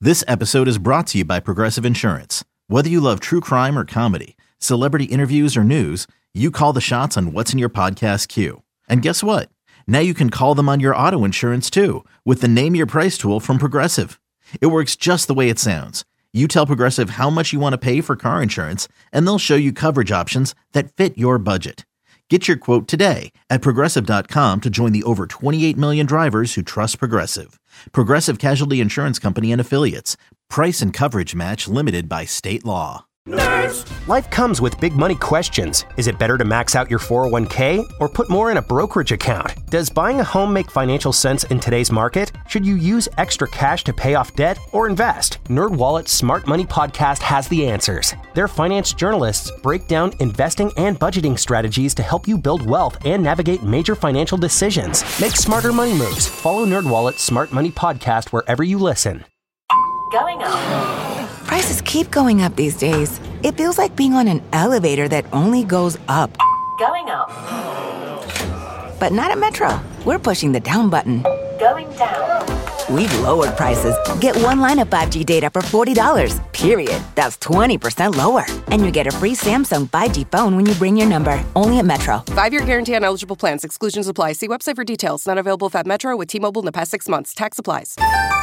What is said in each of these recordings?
This episode is brought to you by Progressive Insurance. Whether you love true crime or comedy, celebrity interviews or news, you call the shots on what's in your podcast queue. And guess what? Now you can call them on your auto insurance too with the Name Your Price tool from Progressive. It works just the way it sounds. You tell Progressive how much you want to pay for car insurance, and they'll show you coverage options that fit your budget. Get your quote today at Progressive.com to join the over 28 million drivers who trust Progressive. Progressive Casualty Insurance Company and Affiliates. Price and coverage match limited by state law. Nerds! Life comes with big money questions. Is it better to max out your 401k or put more in a brokerage account? Does buying a home make financial sense in today's market? Should you use extra cash to pay off debt or invest? NerdWallet's Smart Money Podcast has the answers. Their finance journalists break down investing and budgeting strategies to help you build wealth and navigate major financial decisions. Make smarter money moves. Follow NerdWallet's Smart Money Podcast wherever you listen. Going up. Prices keep going up these days. It feels like being on an elevator that only goes up. Going up. But not at Metro. We're pushing the down button. Going down. We've lowered prices. Get one line of 5G data for $40, period. That's 20% lower. And you get a free Samsung 5G phone when you bring your number. Only at Metro. 5-year guarantee on eligible plans. Exclusions apply. See website for details. Not available at Metro with T-Mobile in the past 6 months. Tax applies.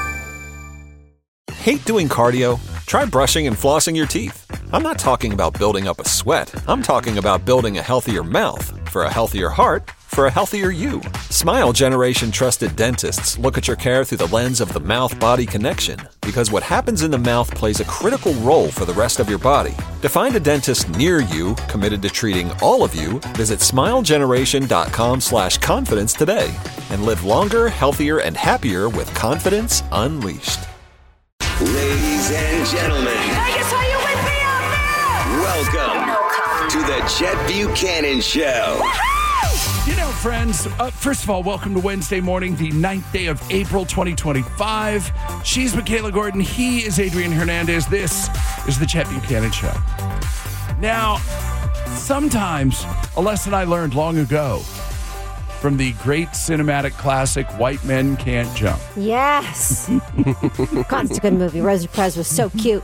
Hate doing cardio? Try brushing and flossing your teeth. I'm not talking about building up a sweat. I'm talking about building a healthier mouth. For a healthier heart, for a healthier you. Smile Generation trusted dentists look at your care through the lens of the mouth-body connection, because what happens in the mouth plays a critical role for the rest of your body. To find a dentist near you committed to treating all of you, visit smilegeneration.com/confidence today and live longer, healthier, and happier with confidence unleashed. Ladies and gentlemen, Vegas, are you with me out there? welcome to the Chet Buchanan Show. Woohoo! You know, friends, first of all, welcome to Wednesday morning, the 9th day of April, 2025. She's Michaela Gordon. He is Adrian Hernandez. This is the Chet Buchanan Show. Now, sometimes a lesson I learned long ago from the great cinematic classic, White Men Can't Jump. Yes. God, it's a good movie. Rosie Perez was so cute.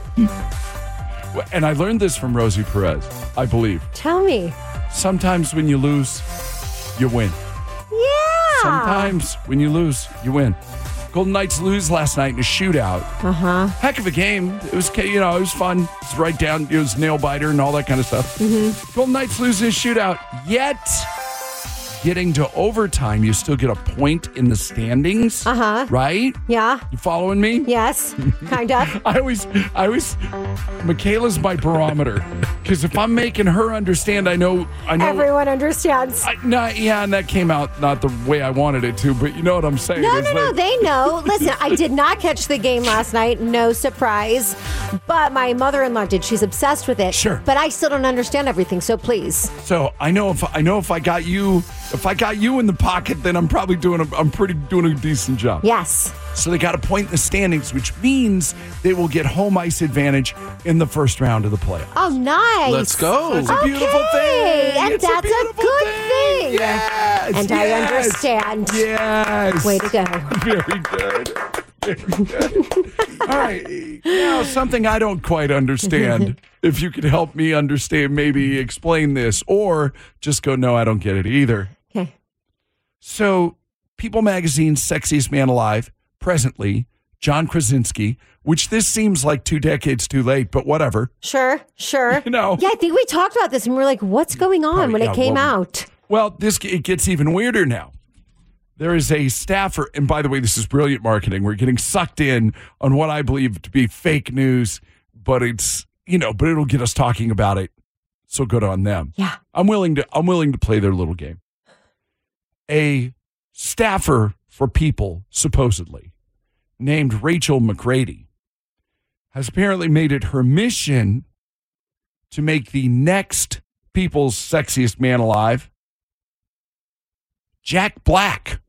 And I learned this from Rosie Perez, I believe. Tell me. Sometimes when you lose, you win. Yeah. Sometimes when you lose, you win. Golden Knights lose last night in a shootout. Uh-huh. Heck of a game. It was, it was fun. It was right down, it was nail biter and all that kind of stuff. Mm-hmm. Golden Knights lose in a shootout. Yet, getting to overtime, you still get a point in the standings. Uh-huh. Right? Yeah. You following me? Yes. Kind of. I always, Michaela's my barometer. Because if I'm making her understand, I know. Everyone understands. And that came out not the way I wanted it to, but you know what I'm saying. No, they know. Listen, I did not catch the game last night. No surprise. But my mother-in-law did. She's obsessed with it. Sure. But I still don't understand everything, so please. So I know if I got you in the pocket, then I'm probably doing a decent job. Yes. So they got a point in the standings, which means they will get home ice advantage in the first round of the playoffs. Oh, nice. Let's go. That's a beautiful thing. And It's that's a good thing. Yes. And I understand. Yes. Way to go. Very good. Very good. All right. Now, something I don't quite understand. If you could help me understand, maybe explain this, or just go, no, I don't get it either. Okay. So, People Magazine's Sexiest Man Alive, presently, John Krasinski, which this seems like 2 decades too late, but whatever. Sure. You know. Yeah, I think we talked about this and we were like, what's going on when it came out? Well, it gets even weirder now. There is a staffer, and by the way, this is brilliant marketing. We're getting sucked in on what I believe to be fake news, but but it'll get us talking about it. So good on them. Yeah. I'm willing to play their little game. A staffer for People, supposedly, named Rachel McGrady, has apparently made it her mission to make the next People's Sexiest Man Alive Jack Black.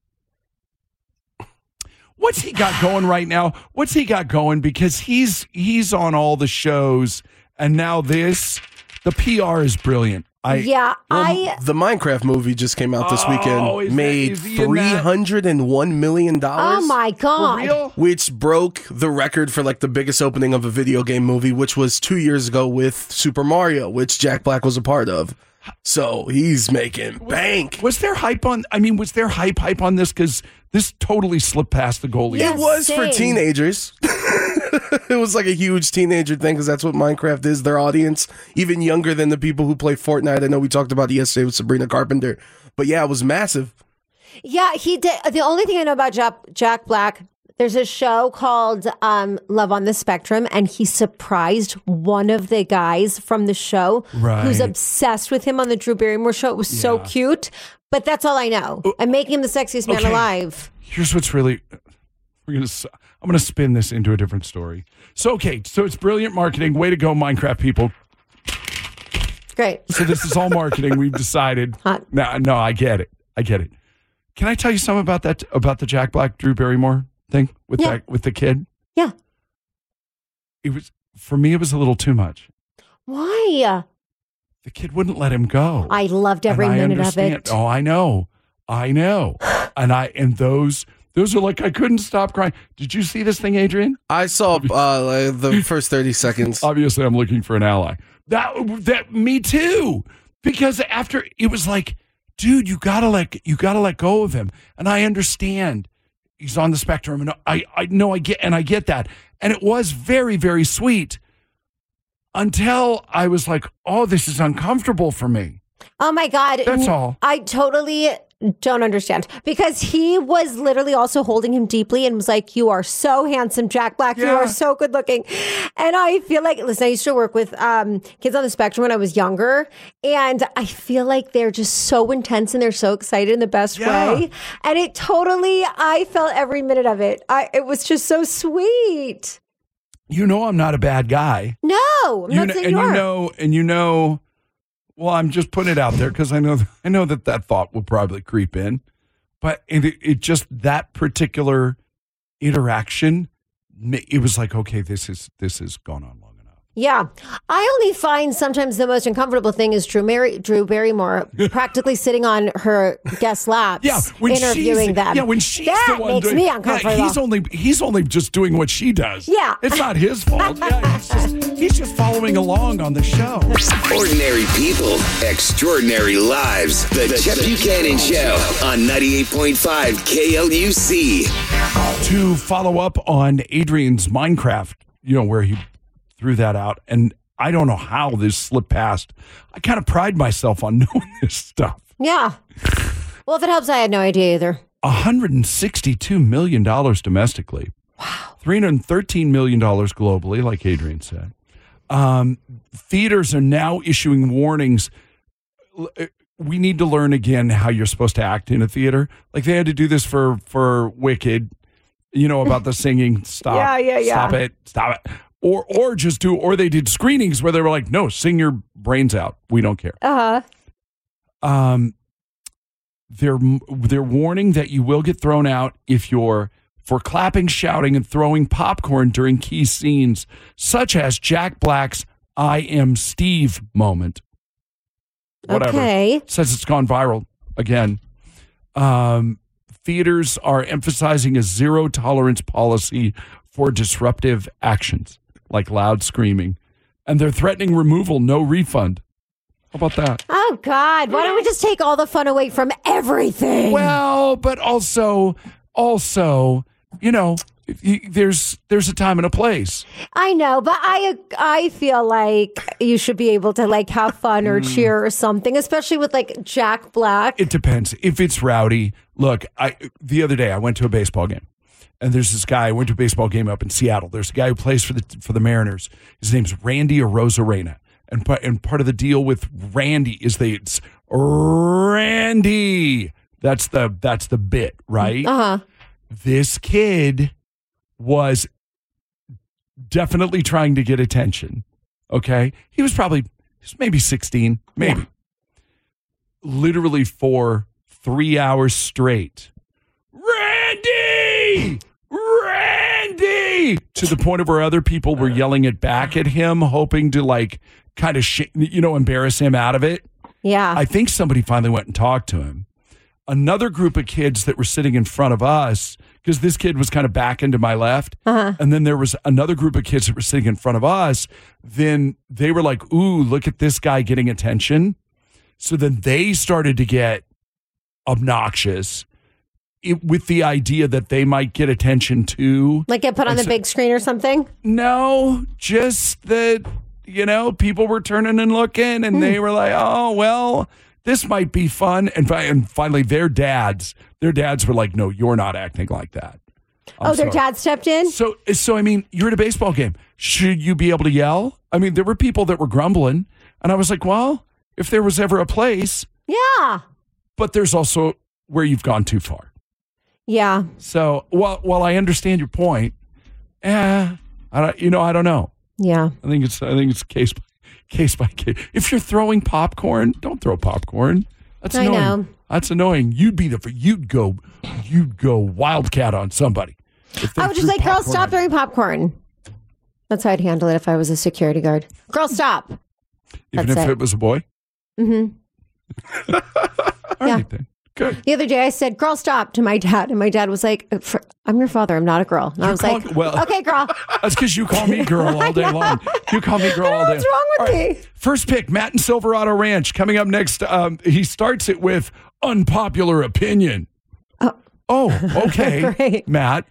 What's he got going right now? What's he got going? Because he's on all the shows, and now this, the PR is brilliant. The Minecraft movie just came out this weekend. Made $301 million. Oh my God. Which broke the record for like the biggest opening of a video game movie, which was 2 years ago with Super Mario, which Jack Black was a part of. So he's making bank. Was there hype on this? Because this totally slipped past the goalie. It was for teenagers. It was like a huge teenager thing because that's what Minecraft is. Their audience, even younger than the people who play Fortnite. I know we talked about it yesterday with Sabrina Carpenter. But yeah, it was massive. Yeah, he did. The only thing I know about Jack Black, there's a show called Love on the Spectrum, and he surprised one of the guys from the show who's obsessed with him on the Drew Barrymore show. It was so cute, but that's all I know. I'm making him the sexiest man alive. Here's what's really... I'm going to spin this into a different story. So it's brilliant marketing. Way to go, Minecraft people. Great. So this is all marketing. We've decided. No, I get it. Can I tell you something about the Jack Black, Drew Barrymore thing with the kid? Yeah. For me, it was a little too much. Why? The kid wouldn't let him go. I loved every minute of it. Oh, I know. And those are like, I couldn't stop crying. Did you see this thing, Adrian? I saw the first 30 seconds. Obviously, I'm looking for an ally. That me too. Because after it was like, dude, you gotta let go of him. And I understand he's on the spectrum, and I get that. And it was very, very sweet until I was like, oh, this is uncomfortable for me. Oh my God. That's all. I totally don't understand, because he was literally also holding him deeply and was like, you are so handsome, Jack Black. You are so good looking. And I feel like, listen, I used to work with kids on the spectrum when I was younger, and I feel like they're just so intense and they're so excited in the best way. And I felt every minute of it. It was just so sweet. You know, I'm not a bad guy. No, I'm not saying you are. Well, I'm just putting it out there because I know that thought will probably creep in, but it just, that particular interaction, it was like, okay, this has gone on long enough. Yeah, I only find sometimes the most uncomfortable thing is Drew Barrymore practically sitting on her guest laps, interviewing them. Yeah, when she's that the one makes me uncomfortable. He's only just doing what she does. Yeah, it's not his fault. He's just following along on the show. Ordinary people, extraordinary lives. The Chet Buchanan Show on 98.5 KLUC. To follow up on Adrian's Minecraft, where he threw that out, and I don't know how this slipped past. I kind of pride myself on knowing this stuff. Yeah. Well, if it helps, I had no idea either. $162 million domestically. Wow. $313 million globally, like Adrian said. Theaters are now issuing warnings. We need to learn again how you're supposed to act in a theater. Like they had to do this for Wicked, about the singing. Stop. Stop it. Or they did screenings where they were like, no, sing your brains out. We don't care. They're warning that you will get thrown out if you're for clapping, shouting, and throwing popcorn during key scenes, such as Jack Black's I Am Steve moment. Whatever. Okay. Says it's gone viral again. Theaters are emphasizing a zero tolerance policy for disruptive actions, like loud screaming, and they're threatening removal, no refund. How about that? Oh, God. Why don't we just take all the fun away from everything? Well, but also, there's a time and a place. I know, but I feel like you should be able to have fun or cheer or something, especially with Jack Black. It depends. If it's rowdy, look, the other day I went to a baseball game. And there's this guy, I went to a baseball game up in Seattle. There's a guy who plays for the Mariners. His name's Randy Arozarena. And part of the deal with Randy is it's Randy. That's the bit, right? Uh-huh. This kid was definitely trying to get attention. Okay? He was maybe 16, maybe. Yeah. Literally for 3 hours straight. Randy! To the point of where other people were yelling it back at him, hoping to kind of embarrass him out of it. Yeah. I think somebody finally went and talked to him. Another group of kids that were sitting in front of us, because this kid was kind of back into my left. And then there was another group of kids that were sitting in front of us. Then they were like, ooh, look at this guy getting attention. So then they started to get obnoxious with the idea that they might get attention too. Like get put on the big screen or something? No, just that, people were turning and looking and they were like, oh, well, this might be fun. And finally, their dads were like, no, you're not acting like that. Their dad stepped in? So I mean, you're at a baseball game. Should you be able to yell? I mean, there were people that were grumbling. And I was like, well, if there was ever a place. Yeah. But there's also where you've gone too far. Yeah. So while I understand your point, I don't know. Yeah. I think it's case by case. If you're throwing popcorn, don't throw popcorn. That's annoying. I know. That's annoying. You'd go wildcat on somebody. I would just say, girl, stop throwing popcorn. That's how I'd handle it if I was a security guard. Girl, stop. Even if it was a boy? Mm-hmm. All right, then. Good. The other day I said, girl, stop to my dad. And my dad was like, I'm your father. I'm not a girl. And I was like, okay, girl. That's because you call me girl all day long. You call me girl all day. What's wrong with me? First pick, Matt and Silverado Ranch. Coming up next, he starts it with unpopular opinion. Oh, okay. Great. Matt.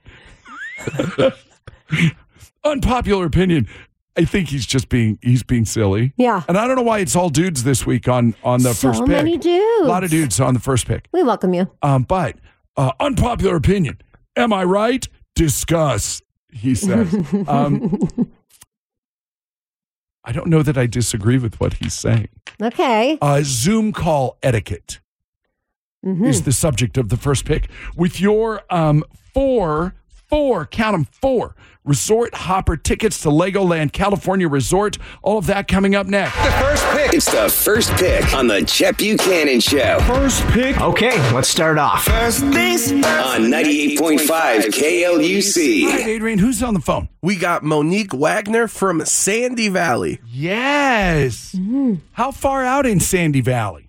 Unpopular opinion. I think he's being silly. Yeah. And I don't know why it's all dudes this week on the first pick. So many dudes. A lot of dudes on the first pick. We welcome you. But unpopular opinion. Am I right? Discuss, he says. I don't know that I disagree with what he's saying. Okay. Zoom call etiquette is the subject of the first pick. With your four, count them, 4 resort hopper tickets to Legoland California Resort. All of that coming up next. The first pick. It's the first pick on the Chet Buchanan Show. First pick. Okay, let's start off. First base on 98.5 KLUC. All right, Adrian, who's on the phone? We got Monique Wagner from Sandy Valley. Yes. How far out in Sandy Valley?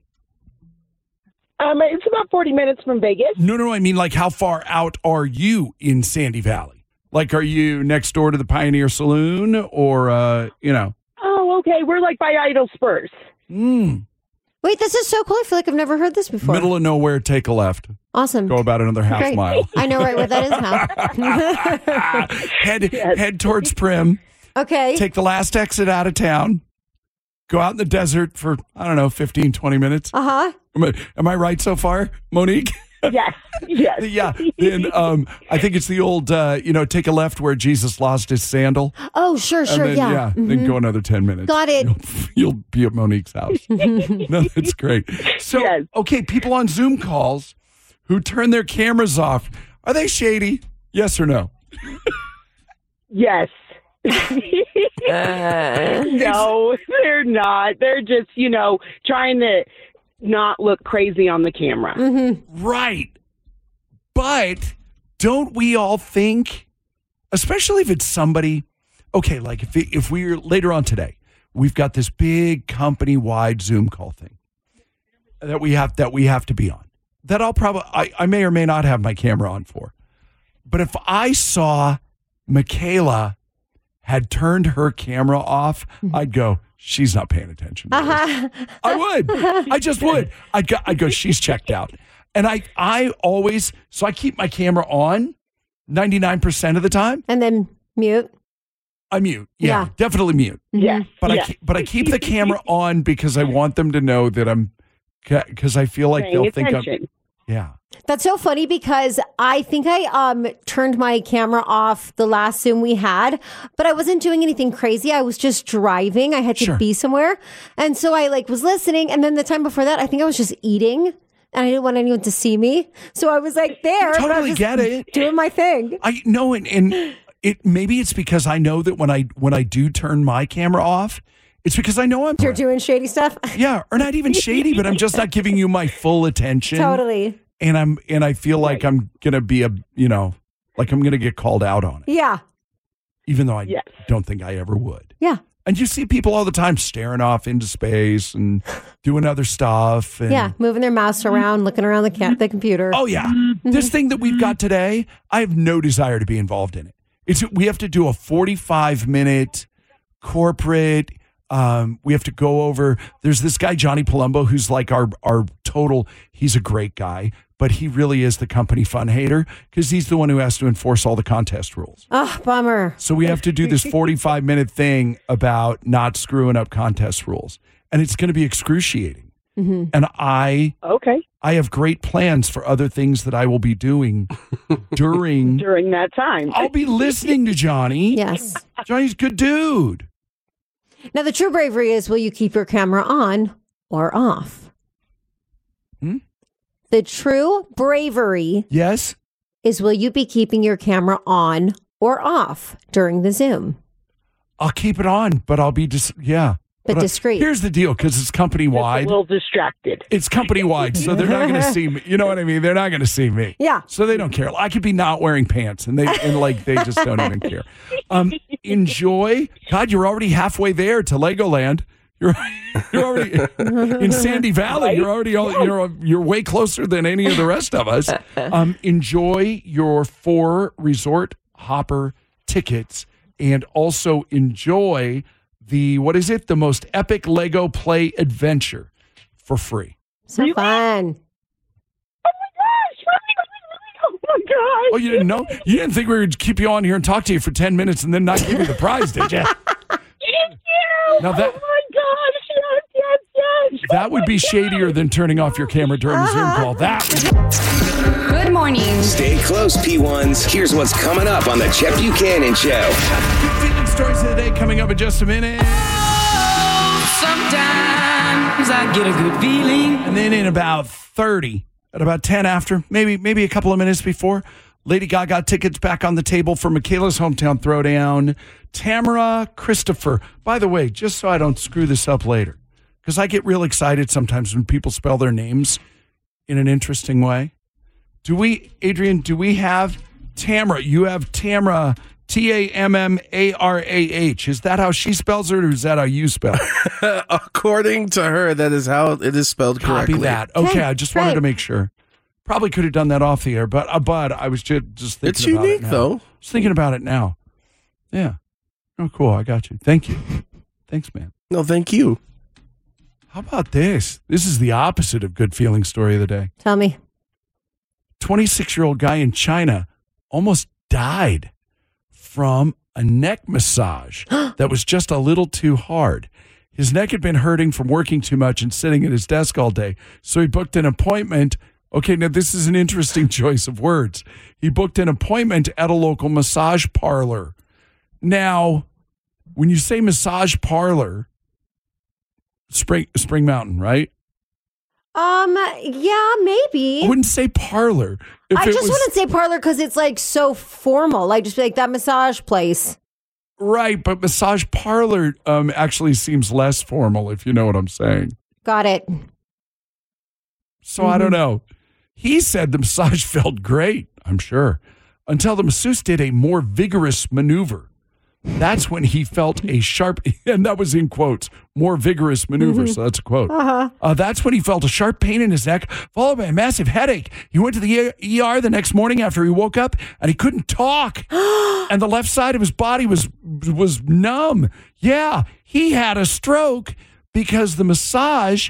It's about 40 minutes from Vegas. No, I mean, like, how far out are you in Sandy Valley? Like, are you next door to the Pioneer Saloon or, Oh, okay. We're like by Idle Spurs. Wait, this is so cool. I feel like I've never heard this before. Middle of nowhere, take a left. Awesome. Go about another half Great. mile. I know right where that is now. Head towards Prim. Okay. Take the last exit out of town. Go out in the desert for, 15, 20 minutes. Uh-huh. Am I right so far, Monique? Yes. Yeah. Then I think it's the old, take a left where Jesus lost his sandal. Oh, sure, Then, yeah. Then go another 10 minutes. Got it. You'll be at Monique's house. No, that's great. So, okay, people on Zoom calls who turn their cameras off, are they shady? Yes or no? Yes. No, they're not. They're just, trying to not look crazy on the camera. Right. But don't we all think, especially if it's somebody, okay, like if we're later on today, we've got this big company-wide Zoom call thing that we have to be on. That I may or may not have my camera on for. But if I saw Michaela had turned her camera off, I'd go, she's not paying attention to this. I would. I just would. I'd go, she's checked out. And I always, so I keep my camera on 99% of the time. And then mute. I mute. Yeah. Definitely mute. Yes. But I keep the camera on because I want them to know that because I feel like they'll think I'm. Yeah. That's so funny because I think I turned my camera off the last Zoom we had, but I wasn't doing anything crazy. I was just driving. I had to be somewhere. And so I was listening. And then the time before that, I think I was just eating and I didn't want anyone to see me. So I was there. Totally but I was just get it. Doing my thing. I know. And maybe it's because I know that when I do turn my camera off, it's because I know You're doing shady stuff. Yeah. Or not even shady, but I'm just not giving you my full attention. Totally. And I feel like I'm going to be like I'm going to get called out on it. Yeah. even though I don't think I ever would. Yeah. And you see people all the time staring off into space and doing other stuff. And, yeah, moving their mouse around, looking around the computer. Oh, yeah. This thing that we've got today, I have no desire to be involved in it. We have to do a 45-minute corporate. We have to go over. There's this guy, Johnny Palumbo, who's like our total. He's a great guy, but he really is the company fun hater because he's the one who has to enforce all the contest rules. Oh, bummer. So we have to do this 45-minute thing about not screwing up contest rules, and it's going to be excruciating. Mm-hmm. And I have great plans for other things that I will be doing during that time. I'll be listening to Johnny. Yes. Johnny's a good dude. Now, the true bravery is, will you keep your camera on or off? The true bravery is, will you be keeping your camera on or off during the Zoom? I'll keep it on, but I'll be But discreet. Here's the deal, because it's company-wide. A little distracted. It's company-wide, so they're not going to see me. You know what I mean? They're not going to see me. Yeah. So they don't care. I could be not wearing pants, and they just don't even care. Enjoy. God, you're already halfway there to Legoland. You're already in Sandy Valley. Right? You're way closer than any of the rest of us. Enjoy your 4 resort hopper tickets, and also enjoy the most epic Lego play adventure for free. So fun. Oh my gosh. Oh, you didn't know? You didn't think we would keep you on here and talk to you for 10 minutes and then not give you the prize, did you? Thank you. Now that, oh my gosh. Yes. That would be shadier than turning off your camera during a Zoom call. Good morning. Stay close, P1s. Here's what's coming up on the Chet Buchanan Show. Good feeling stories of the day coming up in just a minute. Sometimes I get a good feeling. And then in about 30, at about 10 after, maybe a couple of minutes before, Lady Gaga tickets back on the table for Michaela's Hometown Throwdown. Tamara Christopher. By the way, just so I don't screw this up later, because I get real excited sometimes when people spell their names in an interesting way. Adrian, do we have Tamara? You have Tamara, Tammarah. Is that how she spells it, or is that how you spell it? According to her, that is how it is spelled correctly. Copy that. Okay, I just wanted to make sure. Probably could have done that off the air, but I was just thinking it's about unique, it now. though. Just thinking about it now. Yeah. Oh, cool. I got you. Thank you. Thanks, man. No, thank you. How about this? This is the opposite of good feeling story of the day. Tell me. 26-year-old guy in China almost died from a neck massage that was just a little too hard. His neck had been hurting from working too much and sitting at his desk all day, so he booked an appointment. Okay, now this is an interesting choice of words. He booked an appointment at a local massage parlor. Now, when you say massage parlor, Spring Mountain, right? Yeah, maybe. I wouldn't say parlor. I just wouldn't say parlor because it's like so formal. Like just be like that massage place. Right, but massage parlor actually seems less formal, if you know what I'm saying. Got it. So I don't know. He said the massage felt great, I'm sure, until the masseuse did a more vigorous maneuver. That's when he felt a sharp, and that was in quotes, more vigorous maneuver, so that's a quote. That's when he felt a sharp pain in his neck, followed by a massive headache. He went to the ER the next morning after he woke up, and he couldn't talk. And the left side of his body was numb. Yeah, he had a stroke because the masseuse,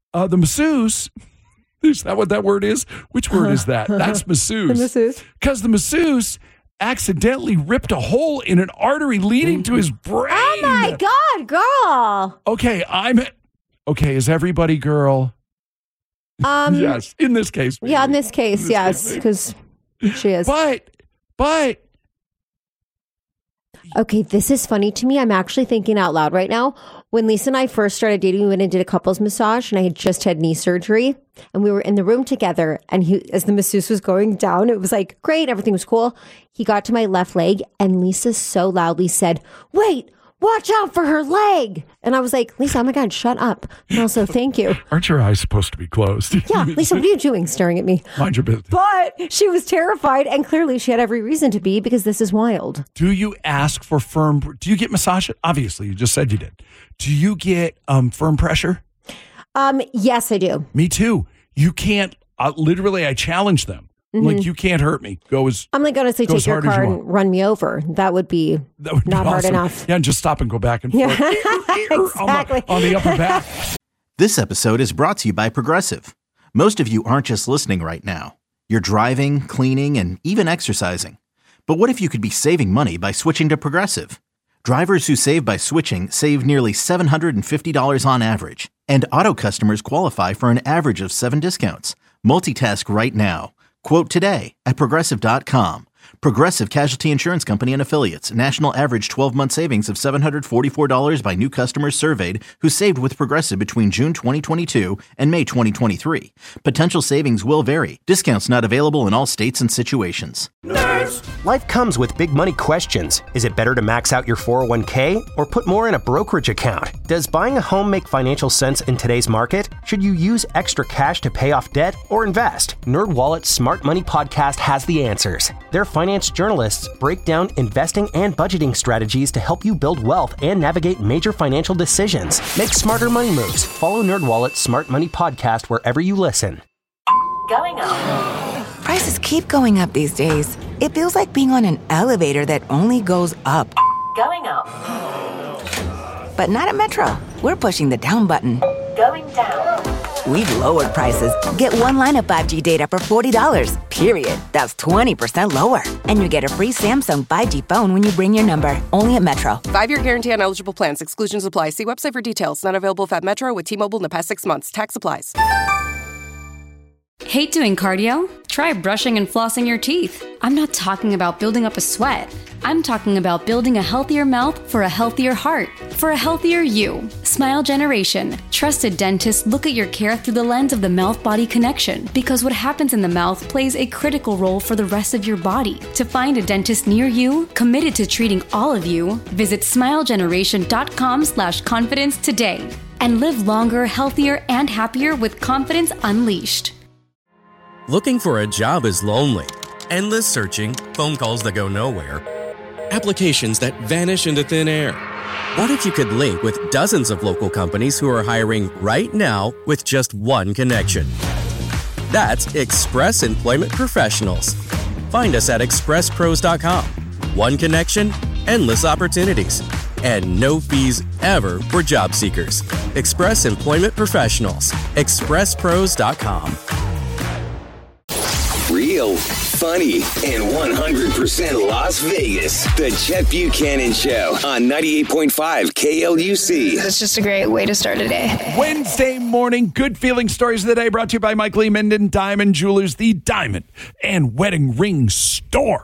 is that what that word is? Which word is that? That's masseuse. Because the masseuse accidentally ripped a hole in an artery leading to his brain. Oh my God, girl. Okay, is everybody girl? Yes, in this case. Yeah, in this case, yes, because she is. But. Okay, this is funny to me. I'm actually thinking out loud right now. When Lisa and I first started dating, we went and did a couples massage, and I had just had knee surgery, and we were in the room together, and as the masseuse was going down, it was like, great, everything was cool. He got to my left leg, and Lisa so loudly said, wait, watch out for her leg. And I was like, Lisa, oh my God, shut up. And also, thank you. Aren't your eyes supposed to be closed? Yeah, Lisa, what are you doing staring at me? Mind your business. But she was terrified, and clearly she had every reason to be, because this is wild. Do you ask for do you get massage? Obviously, you just said you did. Do you get firm pressure? Yes, I do. Me too. You can't, literally, I challenge them. Like, you can't hurt me. I'm like, honestly, take your car and run me over. That would be not hard enough. Yeah, and just stop and go back and forth. Exactly. on the upper back. This episode is brought to you by Progressive. Most of you aren't just listening right now. You're driving, cleaning, and even exercising. But what if you could be saving money by switching to Progressive? Drivers who save by switching save nearly $750 on average. And auto customers qualify for an average of 7 discounts. Multitask right now. Quote today at Progressive.com. Progressive Casualty Insurance Company and Affiliates. National average 12-month savings of $744 by new customers surveyed who saved with Progressive between June 2022 and May 2023. Potential savings will vary. Discounts not available in all states and situations. Nerds! Life comes with big money questions. Is it better to max out your 401k or put more in a brokerage account? Does buying a home make financial sense in today's market? Should you use extra cash to pay off debt or invest? NerdWallet's Smart Money Podcast has the answers. Their finance journalists break down investing and budgeting strategies to help you build wealth and navigate major financial decisions. Make smarter money moves. Follow NerdWallet's Smart Money Podcast wherever you listen. Going up. Prices keep going up these days. It feels like being on an elevator that only goes up. Going up. But not at Metro. We're pushing the down button. Going down. We've lowered prices. Get one line of 5G data for $40, period. That's 20% lower. And you get a free Samsung 5G phone when you bring your number. Only at Metro. 5-year guarantee on eligible plans. Exclusions apply. See website for details. Not available if at Metro with T-Mobile in the past 6 months. Tax applies. Hate doing cardio? Try brushing and flossing your teeth. I'm not talking about building up a sweat. I'm talking about building a healthier mouth for a healthier heart, for a healthier you. Smile Generation. Trusted dentists look at your care through the lens of the mouth-body connection, because what happens in the mouth plays a critical role for the rest of your body. To find a dentist near you, committed to treating all of you, visit smilegeneration.com/confidence today. And live longer, healthier, and happier with confidence unleashed. Looking for a job is lonely. Endless searching, phone calls that go nowhere, applications that vanish into thin air. What if you could link with dozens of local companies who are hiring right now with just one connection? That's Express Employment Professionals. Find us at expresspros.com. One connection, endless opportunities, and no fees ever for job seekers. Express Employment Professionals. expresspros.com. Real, funny, and 100% Las Vegas. The Chet Buchanan Show on 98.5 KLUC. It's just a great way to start a day. Wednesday morning, good feeling stories of the day brought to you by Mike Lee Minden Diamond Jewelers, the diamond and wedding ring store.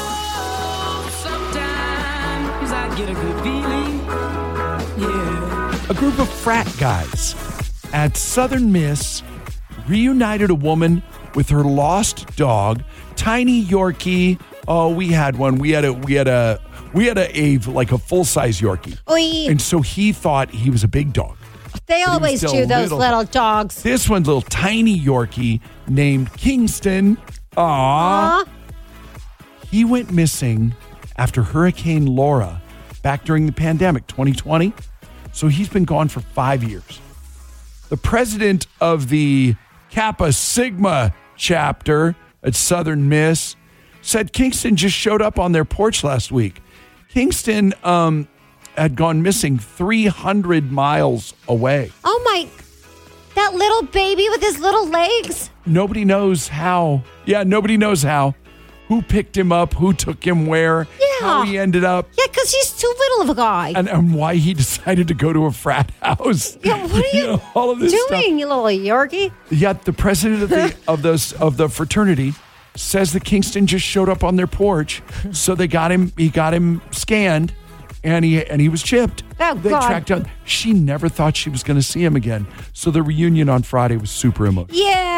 Sometimes I get a good feeling. Yeah. A group of frat guys at Southern Miss reunited a woman with her lost dog, tiny Yorkie. Oh, we had one. We had a like a full-size Yorkie. Oy. And so he thought he was a big dog. They always do, those little dogs. This one's a little tiny Yorkie named Kingston. Aww. He went missing after Hurricane Laura back during the pandemic, 2020. So he's been gone for 5 years. The president of the Kappa Sigma chapter at Southern Miss said Kingston just showed up on their porch last week. Kingston had gone missing 300 miles away. Oh my, that little baby with his little legs. Nobody knows how. Yeah, nobody knows how. Who picked him up, who took him where, how he ended up. Yeah, because he's too little of a guy. And why he decided to go to a frat house. Yeah, what are you all of this doing, stuff. you little Yorkie? Yeah, the president of the fraternity says that Kingston just showed up on their porch, so they got him. He got him scanned, and he was chipped. Oh, they God. tracked down. She never thought she was going to see him again. So the reunion on Friday was super emotional. Yeah,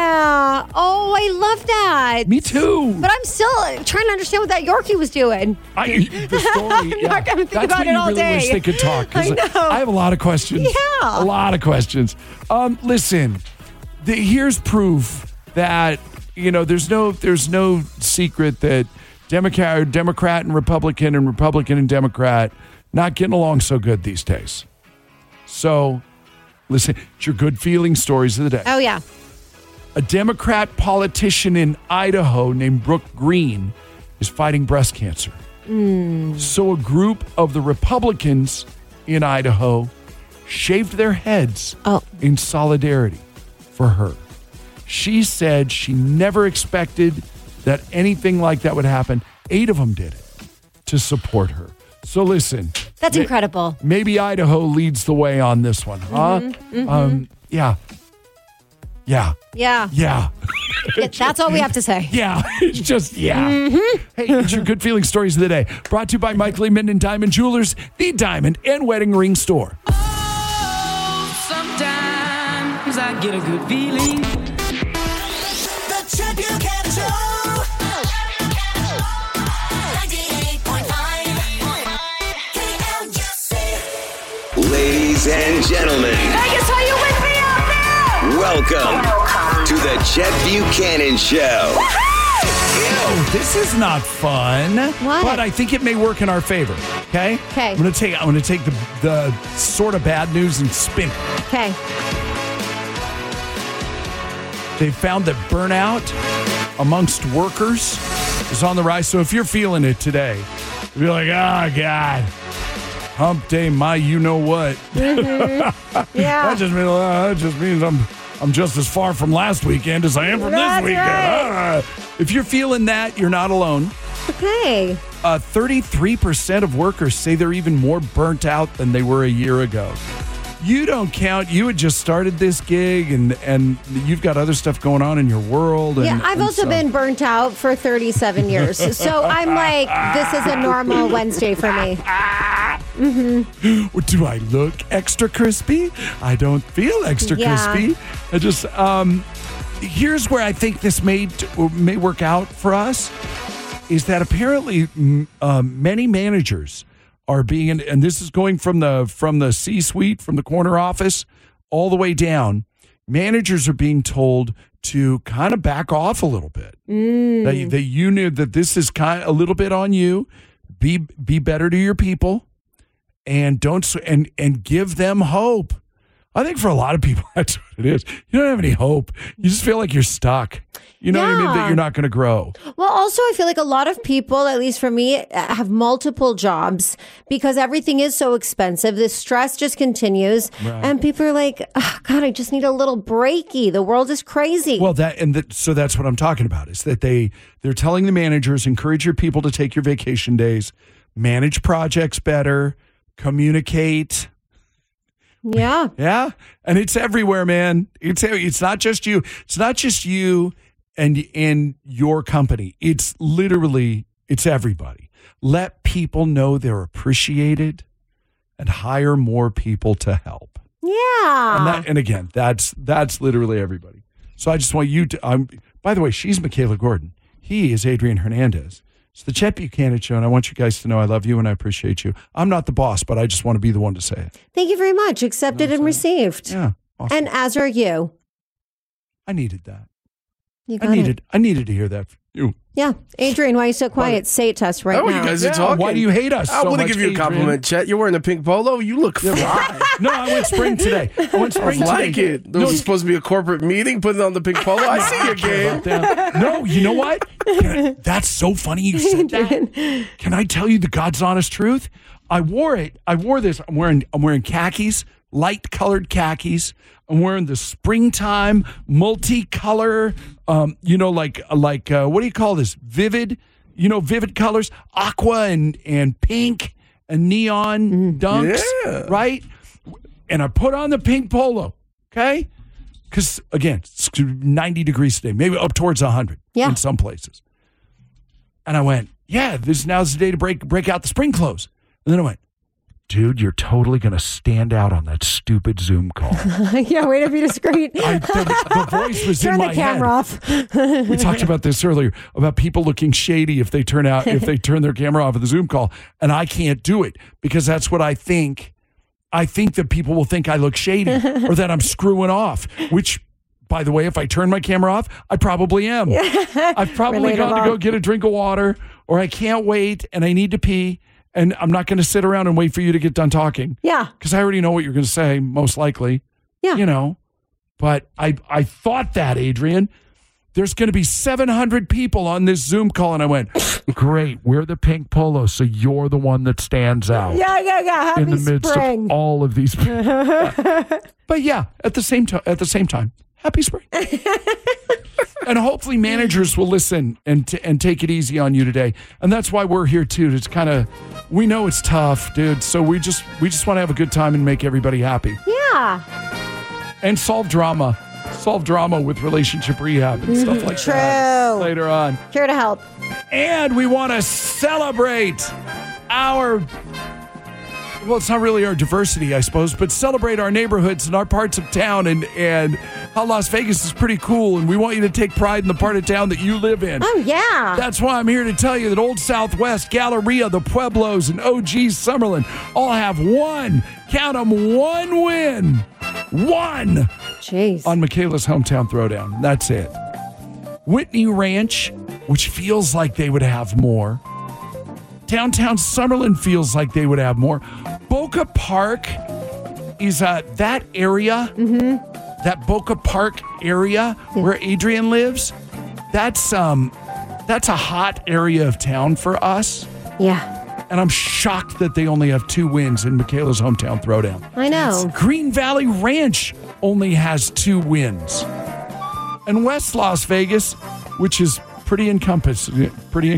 Yeah. Oh, I love that. Me too. But I'm still trying to understand what that Yorkie was doing. The story. I'm not going to think about it all really day. Wish they could talk. I know. I have a lot of questions. Yeah. A lot of questions. Listen, here's proof that, there's no secret that Democrat and Republican and Democrat not getting along so good these days. So, listen, it's your good feeling stories of the day. Oh, yeah. A Democrat politician in Idaho named Brooke Green is fighting breast cancer. So a group of the Republicans in Idaho shaved their heads in solidarity for her. She said she never expected that anything like that would happen. 8 of them did it to support her. So listen. That's incredible. Maybe Idaho leads the way on this one, huh? Yeah. Yeah. Yeah. That's all we have to say. Yeah. It's just, yeah. Hey, it's your good feeling stories of the day. Brought to you by Mike Lehman and Diamond Jewelers, the diamond and wedding ring store. Sometimes I get a good feeling. The Chet Buchanan Show. 98.5 KLUC. Ladies and gentlemen. Vegas, are you with me out there? Welcome to the Chet Buchanan Show. Ew, this is not fun. What? But I think it may work in our favor. Okay. Okay. I'm gonna take the sort of bad news and spin it. Okay. They found that burnout amongst workers is on the rise. So if you're feeling it today, you'll be like, oh God, hump day, my you know what. Yeah. That just means I'm just as far from last weekend as I am from That's this weekend. right. If you're feeling that, you're not alone. Okay. 33% of workers say they're even more burnt out than they were a year ago. You don't count. You had just started this gig, and you've got other stuff going on in your world. Yeah, I've also been burnt out for 37 years. So I'm like, this is a normal Wednesday for me. Do I look extra crispy? I don't feel extra crispy. I just, here's where I think this may work out for us, is that apparently many managers are being, and this is going from the C-suite, from the corner office, all the way down. Managers are being told to kind of back off a little bit. That you knew that this is kind of a little bit on you. Be better to your people, and and give them hope. I think for a lot of people, that's what it is. You don't have any hope. You just feel like you're stuck. You know what I mean? That you're not going to grow. Well, also, I feel like a lot of people, at least for me, have multiple jobs because everything is so expensive. The stress just continues. Right. And people are like, oh, God, I just need a little breaky. The world is crazy. Well, so that's what I'm talking about, is that they're telling the managers, encourage your people to take your vacation days, manage projects better, communicate. Yeah. Yeah. And it's everywhere, man. It's not just you. It's not just you and in your company. It's everybody. Let people know they're appreciated and hire more people to help. Yeah. And again, that's literally everybody. So I just want you to, by the way, she's Michaela Gordon. He is Adrian Hernandez. It's the Chet Buchanan Show, and I want you guys to know I love you and I appreciate you. I'm not the boss, but I just want to be the one to say it. Thank you very much. Accepted and received. Yeah. Awesome. And as are you. I needed that. I needed to hear that from you. Yeah. Adrian, why are you so quiet? Say it to us right Oh, now. you guys are talking. Why do you hate us I so want to much, give you a compliment, Chet. You're wearing a pink polo. You look fly. No, I went spring today. I like it. There was supposed to be a corporate meeting, putting on the pink polo. I see your game. No, you know what? That's so funny you said that. Can I tell you the God's honest truth? I wore it. I wore this. I'm wearing khakis, light colored khakis. I'm wearing the springtime multicolor, like what do you call this? Vivid, vivid colors, aqua and pink and neon dunks, right? And I put on the pink polo, okay? Because, again, it's 90 degrees today, maybe up towards 100 in some places. And I went, now's the day to break out the spring clothes. And then I went, dude, you're totally going to stand out on that stupid Zoom call. Yeah, way to be discreet. The voice was Turn in the my camera head. off. We talked about this earlier, about people looking shady if they turn their camera off at the Zoom call. And I can't do it because that's what I think. I think that people will think I look shady or that I'm screwing off, which, by the way, if I turn my camera off, I probably am. I've probably gone to go get a drink of water, or I can't wait and I need to pee, and I'm not going to sit around and wait for you to get done talking. Yeah. Because I already know what you're going to say, most likely. Yeah. You know, but I thought that, Adrian. There's going to be 700 people on this Zoom call, and I went, great, we're the pink polo, so you're the one that stands out. Yeah. Happy in the midst spring. of all of these people. But yeah, at the same time, happy spring. And hopefully managers will listen and take it easy on you today. And that's why we're here too. It's kind of, we know it's tough, dude. So we just want to have a good time and make everybody happy. Yeah. And solve drama with relationship rehab and stuff like True. that later on. Here to help. And we want to celebrate it's not really our diversity, I suppose, but celebrate our neighborhoods and our parts of town and how Las Vegas is pretty cool. And we want you to take pride in the part of town that you live in. Oh, yeah. That's why I'm here to tell you that Old Southwest, Galleria, the Pueblos, and OG Summerlin all have one win. One. Jeez. On Michaela's Hometown Throwdown. That's it. Whitney Ranch, which feels like they would have more. Downtown Summerlin feels like they would have more. Boca Park is that area, that Boca Park area where Adrian lives. That's a hot area of town for us. Yeah. And I'm shocked that they only have 2 wins in Michaela's Hometown Throwdown. I know. Green Valley Ranch only has 2 wins. And West Las Vegas, which is pretty encompassing.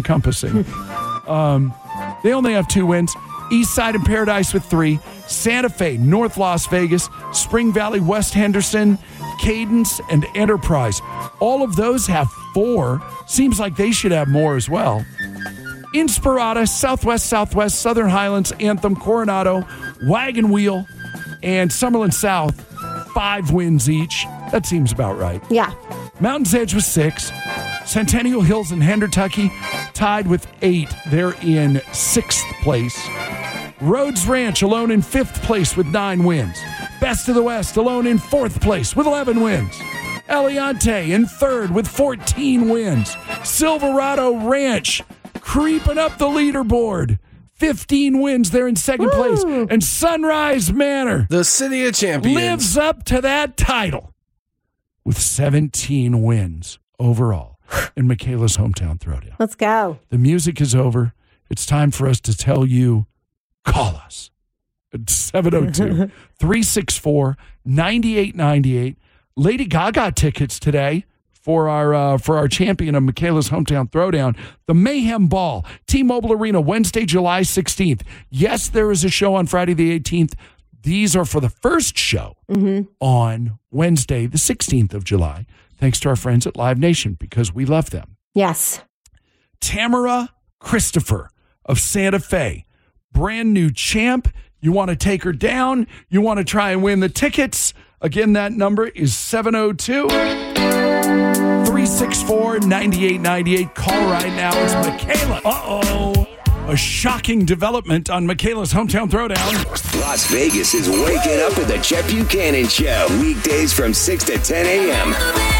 They only have 2 wins. East Side and Paradise with 3. Santa Fe, North Las Vegas, Spring Valley, West Henderson, Cadence, and Enterprise. All of those have 4. Seems like they should have more as well. Inspirada, Southwest, Southern Highlands, Anthem, Coronado, Wagon Wheel, and Summerlin South, 5 wins each. That seems about right. Yeah. Mountain's Edge with 6. Centennial Hills and Hendertucky tied with 8. They're in 6th place. Rhodes Ranch alone in 5th place with 9 wins. Best of the West alone in 4th place with 11 wins. Eliante in 3rd with 14 wins. Silverado Ranch creeping up the leaderboard. 15 wins. They're in 2nd place. And Sunrise Manor, the City of Champions, lives up to that title with 17 wins overall in Michaela's Hometown Throwdown. Let's go. The music is over. It's time for us to tell you, call us at 702-364-9898. Lady Gaga tickets today for our champion of Michaela's Hometown Throwdown, the Mayhem Ball, T-Mobile Arena, Wednesday, July 16th. Yes, there is a show on Friday the 18th. These are for the first show on Wednesday, the 16th of July, thanks to our friends at Live Nation, because we love them. Yes. Tamara Christopher of Santa Fe, brand new champ. You want to take her down? You want to try and win the tickets? Again, that number is 702-364-9898. Call right now. It's Michaela. Uh-oh. A shocking development on Michaela's Hometown Throwdown. Las Vegas is waking up with the Chet Buchanan Show. Weekdays from 6 to 10 a.m.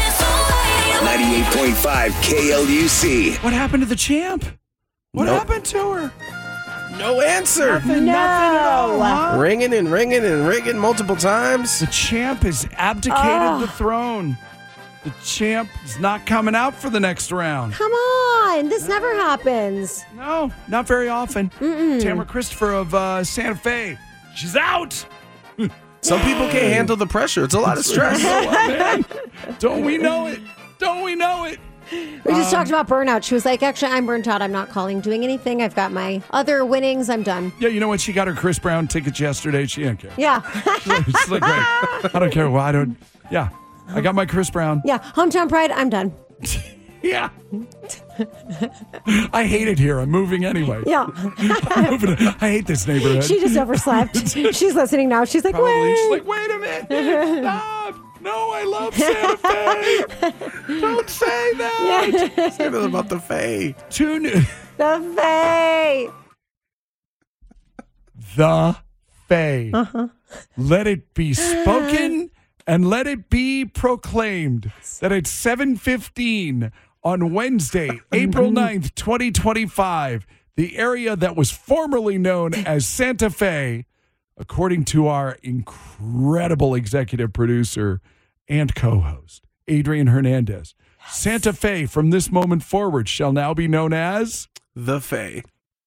98.5 KLUC. What happened to the champ? What happened to her? No answer. Nothing at all, huh? Ringing and ringing and ringing multiple times. The champ has abdicated the throne. The champ is not coming out for the next round. Come on. This never happens. No, not very often. Tamara Christopher of Santa Fe. She's out. Some people can't handle the pressure. It's a lot of stress. Don't we know it? Don't we know it? We just talked about burnout. She was like, actually, I'm burnt out. I'm not doing anything. I've got my other winnings. I'm done. Yeah, you know what? She got her Chris Brown tickets yesterday. She didn't care. Yeah. She's like, great. I don't care. Well, I got my Chris Brown. Yeah. Hometown pride. I'm done. Yeah. I hate it here. I'm moving anyway. Yeah. I hate this neighborhood. She just overslept. She's listening now. She's like, Probably. wait. She's like, wait a minute. Stop. No, I love Santa Fe. Don't say that. Yeah. Say that about the Fae. Tune The Fae. The Fae. Let it be spoken and let it be proclaimed that at 7:15 on Wednesday, April 9th, 2025, the area that was formerly known as Santa Fe, according to our incredible executive producer and co-host, Adrian Hernandez, Santa Fe from this moment forward shall now be known as The Fae.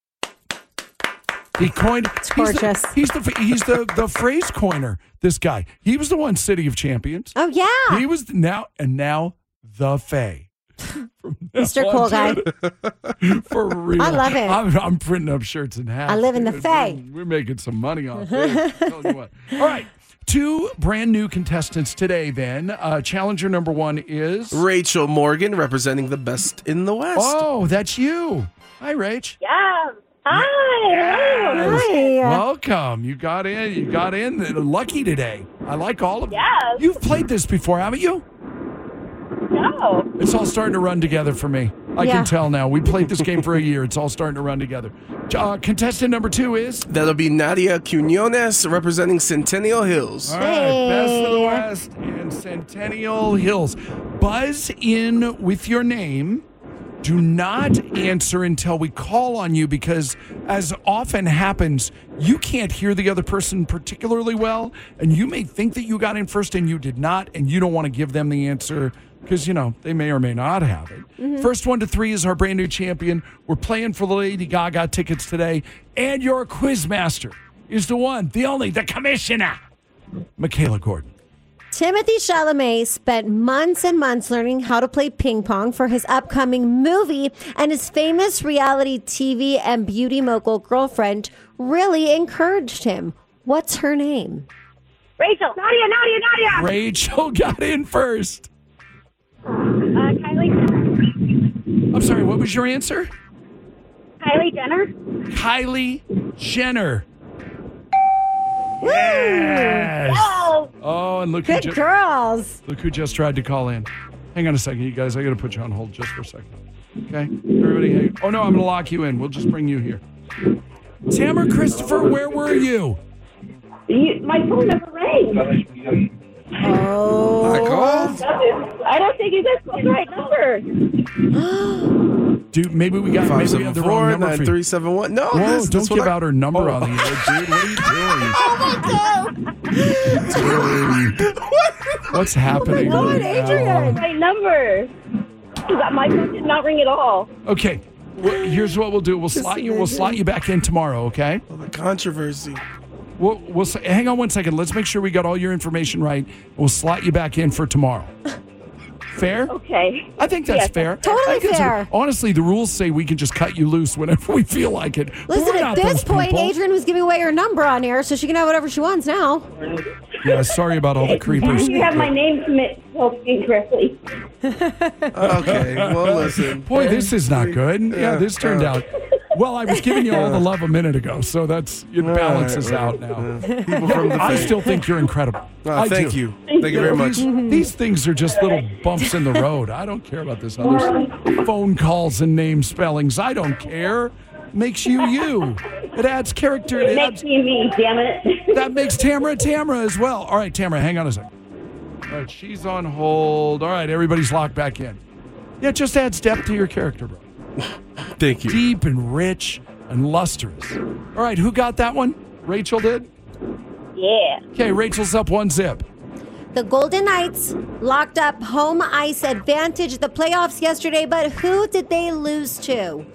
He coined. It's gorgeous. He's the phrase coiner. This guy. He was the one City of Champions. Oh yeah. He was now the Fae. Mr. Cool Guy. For real. I love it. I'm printing up shirts and hats. I live in the Fae. We're making some money off it. Tell you what. All right. 2 brand new contestants today then. Challenger number 1 is Rachel Morgan, representing the best in the West. Oh, that's you. Hi, Rach. Yeah. Hi. Hello. Hi. Welcome. You got in. You got in. Lucky today. I like all of you. Yes. You've played this before, haven't you? No. It's all starting to run together for me. I can tell now. We played this game for a year. It's all starting to run together. Contestant number 2 is? That'll be Nadia Quinones, representing Centennial Hills. All right, Best of the West and Centennial Hills. Buzz in with your name. Do not answer until we call on you because, as often happens, you can't hear the other person particularly well, and you may think that you got in first and you did not, and you don't want to give them the answer because, they may or may not have it. Mm-hmm. First 1 to 3 is our brand new champion. We're playing for the Lady Gaga tickets today, and your quiz master is the one, the only, the commissioner, Michaela Gordon. Timothée Chalamet spent months and months learning how to play ping pong for his upcoming movie, and his famous reality TV and beauty mogul girlfriend really encouraged him. What's her name? Rachel. Nadia. Rachel got in first. Kylie. I'm sorry, what was your answer? Kylie Jenner. Kylie Jenner. Yes. Oh, and look Good girls. Look who just tried to call in. Hang on a second, you guys. I got to put you on hold just for a second. Okay? Everybody, hang. Oh, no, I'm going to lock you in. We'll just bring you here. Tamara Christopher, where were you? My phone never rang. Oh. I called? I don't think you guys called the right number. Dude, maybe we got the wrong number for you. 574-9371. No, Whoa, don't give out her number on the air, dude. What are you doing? Oh my God. What's happening? Oh my God, Adrian. Right number. My phone did not ring at all. Okay. Well, here's what we'll do. We'll slot you back in tomorrow, okay? Oh, the controversy. We'll hang on one second. Let's make sure we got all your information right. We'll slot you back in for tomorrow. Fair? Okay. I think that's fair. Totally fair. Honestly, the rules say we can just cut you loose whenever we feel like it. But Listen, we're at not this those point, people. Adrian was giving away her number on air, so she can have whatever she wants now. Yeah, sorry about all the creepers. You have my name spelled incorrectly. Okay, well, listen. Boy, this is not good. Yeah, this turned out. Well, I was giving you all the love a minute ago, so it balances out now. People from the I Fae. still think you're incredible. I Thank do. you. Thank you very much. These things are just little bumps in the road. I don't care about this other stuff. Phone calls and name spellings. I don't care. Makes you you. It adds character. It makes me, damn it. That makes Tamara as well. All right, Tamara, hang on a second. All right, she's on hold. All right, everybody's locked back in. Yeah, it just adds depth to your character, bro. Thank you. Deep and rich and lustrous. All right, who got that one? Rachel did? Yeah. Okay, Rachel's up 1-0. The Golden Knights locked up home ice advantage the playoffs yesterday, but who did they lose to?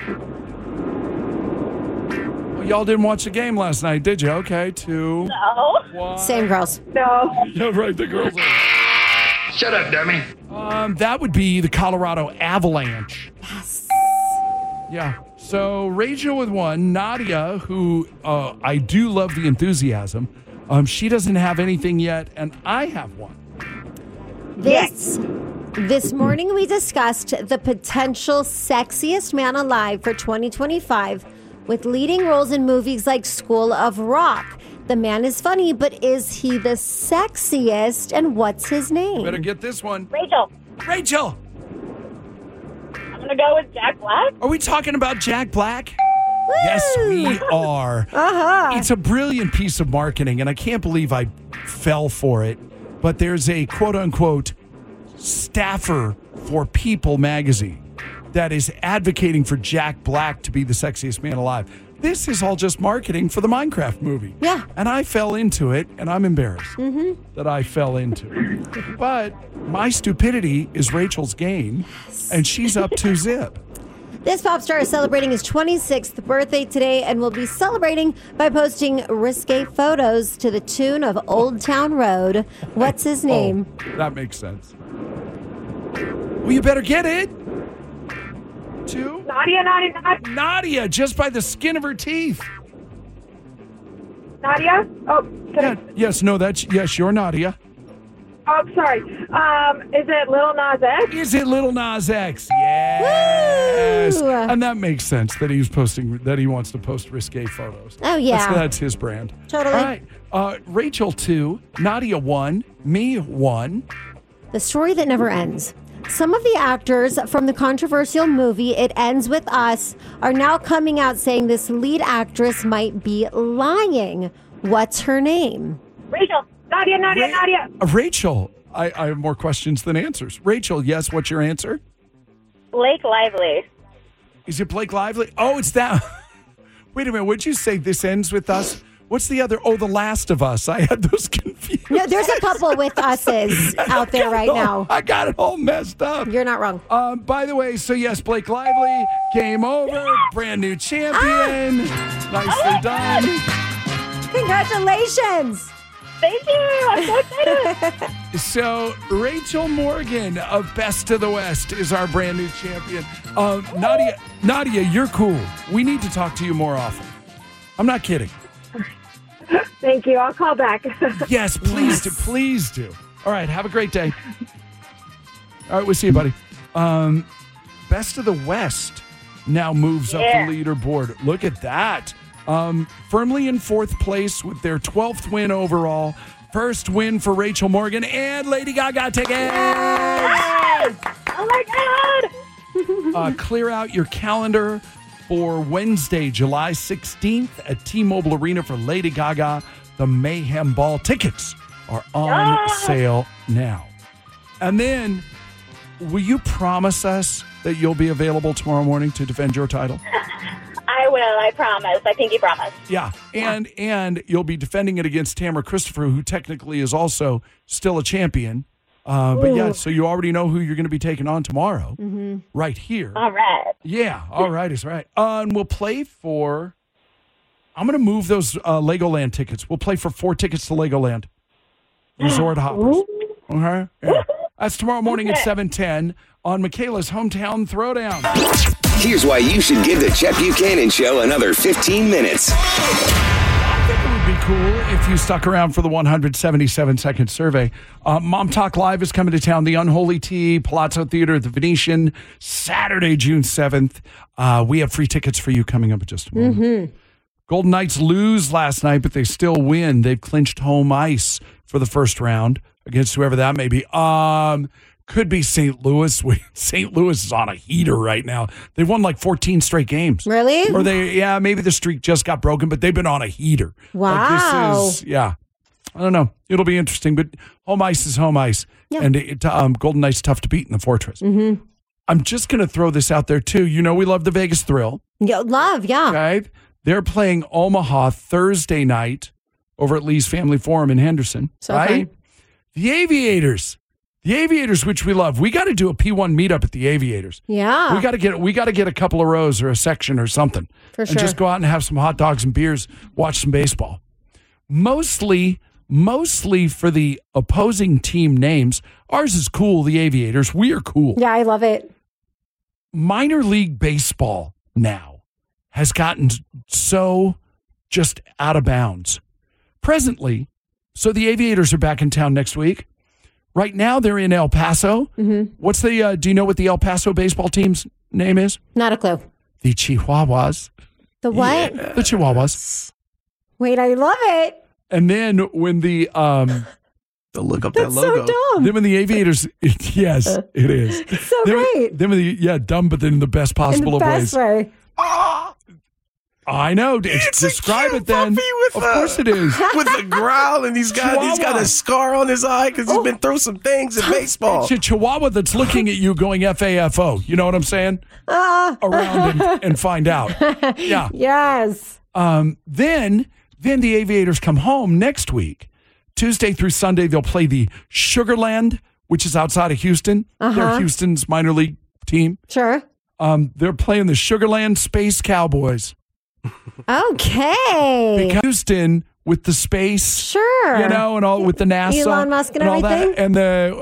Well, y'all didn't watch the game last night, did you? Okay, 2. No. 1. Same girls. No. Yeah, right, the girls. Shut up, dummy. That would be the Colorado Avalanche. Yes. Yeah. So Rachel with 1. Nadia, who I do love the enthusiasm. She doesn't have anything yet, and I have 1. This This morning, we discussed the potential sexiest man alive for 2025 with leading roles in movies like School of Rock. The man is funny, but is he the sexiest? And what's his name? Better get this one. Rachel. Rachel! I'm going to go with Jack Black. Are we talking about Jack Black? Woo! Yes, we are. It's a brilliant piece of marketing, and I can't believe I fell for it. But there's a quote-unquote staffer for People magazine that is advocating for Jack Black to be the sexiest man alive. This is all just marketing for the Minecraft movie. Yeah. And I fell into it, and I'm embarrassed that I fell into it. But my stupidity is Rachel's gain, and she's up 2-zip. This pop star is celebrating his 26th birthday today and will be celebrating by posting risque photos to the tune of Old Town Road. What's his name? Oh, that makes sense. Well, you better get it. Nadia. Nadia, just by the skin of her teeth. Nadia? Oh, Yes, you're Nadia. Oh, sorry. Is it Lil Nas X? Is it Lil Nas X? Yes. Woo! And that makes sense that he wants to post risque photos. Oh, yeah. That's his brand. Totally. All right. Rachel 2, Nadia 1, me 1. The story that never ends. Some of the actors from the controversial movie It Ends With Us are now coming out saying this lead actress might be lying. What's her name? Rachel. Nadia. Rachel, I have more questions than answers. Rachel, yes, what's your answer? Blake Lively. Is it Blake Lively? Oh, it's that. Wait a minute, would you say This Ends With Us? What's the other? Oh, The Last of Us. I had those confused. No, there's a couple with us's out there right now. I got it all messed up. You're not wrong. By the way, so yes, Blake Lively, game over, brand new champion. Nicely done. Congratulations. Thank you. I'm so excited. So Rachel Morgan of Best of the West is our brand new champion. Nadia, you're cool. We need to talk to you more often. I'm not kidding. Thank you. I'll call back. Yes, please do. Please do. All right. Have a great day. All right. We'll see you, buddy. Best of the West now moves up the leaderboard. Look at that. Firmly in fourth place with their 12th win overall. First win for Rachel Morgan and Lady Gaga tickets. Yes! Oh, my God. Clear out your calendar for Wednesday, July 16th at T-Mobile Arena for Lady Gaga. The Mayhem Ball tickets are on sale now. And then, will you promise us that you'll be available tomorrow morning to defend your title? I will. I promise. I think you promise. Yeah. And you'll be defending it against Tamara Christopher, who technically is also still a champion. But yeah, so you already know who you're going to be taking on tomorrow, right here. All right. Yeah, all right is right. And we'll play for, I'm going to move those Legoland tickets. We'll play for 4 tickets to Legoland. Resort Hoppers. Okay? Yeah. That's tomorrow morning at 7:10 on Michaela's Hometown Throwdown. Here's why you should give the Chet Buchanan Show another 15 minutes. I think it would be cool if you stuck around for the 177-second survey. Mom Talk Live is coming to town. The Unholy Tea, Palazzo Theater, the Venetian, Saturday, June 7th. We have free tickets for you coming up in just a moment. Golden Knights lose last night, but they still win. They've clinched home ice for the first round against whoever that may be. Could be St. Louis. St. Louis is on a heater right now. They've won like 14 straight games. Really? Or maybe the streak just got broken, but they've been on a heater. Wow. Like I don't know. It'll be interesting, but home ice is home ice. Yeah. And Golden Knights tough to beat in the Fortress. I'm just going to throw this out there too. You know we love the Vegas Thrill. Yeah. Okay? They're playing Omaha Thursday night over at Lee's Family Forum in Henderson. So right? The Aviators, which we love. We got to do a P1 meetup at the Aviators. Yeah. We got to get a couple of rows or a section or something. For sure. And just go out and have some hot dogs and beers, watch some baseball. Mostly for the opposing team names. Ours is cool, the Aviators. We are cool. Yeah, I love it. Minor League Baseball now has gotten so just out of bounds. Presently, so the Aviators are back in town next week. Right now, they're in El Paso. Mm-hmm. What's the? Do you know what the El Paso baseball team's name is? Not a clue. The Chihuahuas. The what? Yeah, the Chihuahuas. Wait, I love it. And then when the they'll look up that logo. So dumb. Then when the Aviators, yes, it is. It's so great. Then when dumb, but then in the best possible in the of best ways. way. I know. Describe it then. Of course it is. With a growl, and he's got a scar on his eye because he's been through some things in baseball. It's a Chihuahua that's looking at you going FAFO. You know what I'm saying? Around and find out. Yeah. Yes. Then the Aviators come home next week. Tuesday through Sunday, they'll play the Sugarland, which is outside of Houston. They're Houston's minor league team. Sure. They're playing the Sugarland Space Cowboys. Okay. Because Houston with the space, sure, and all with the NASA, Elon Musk and all everything, that, and the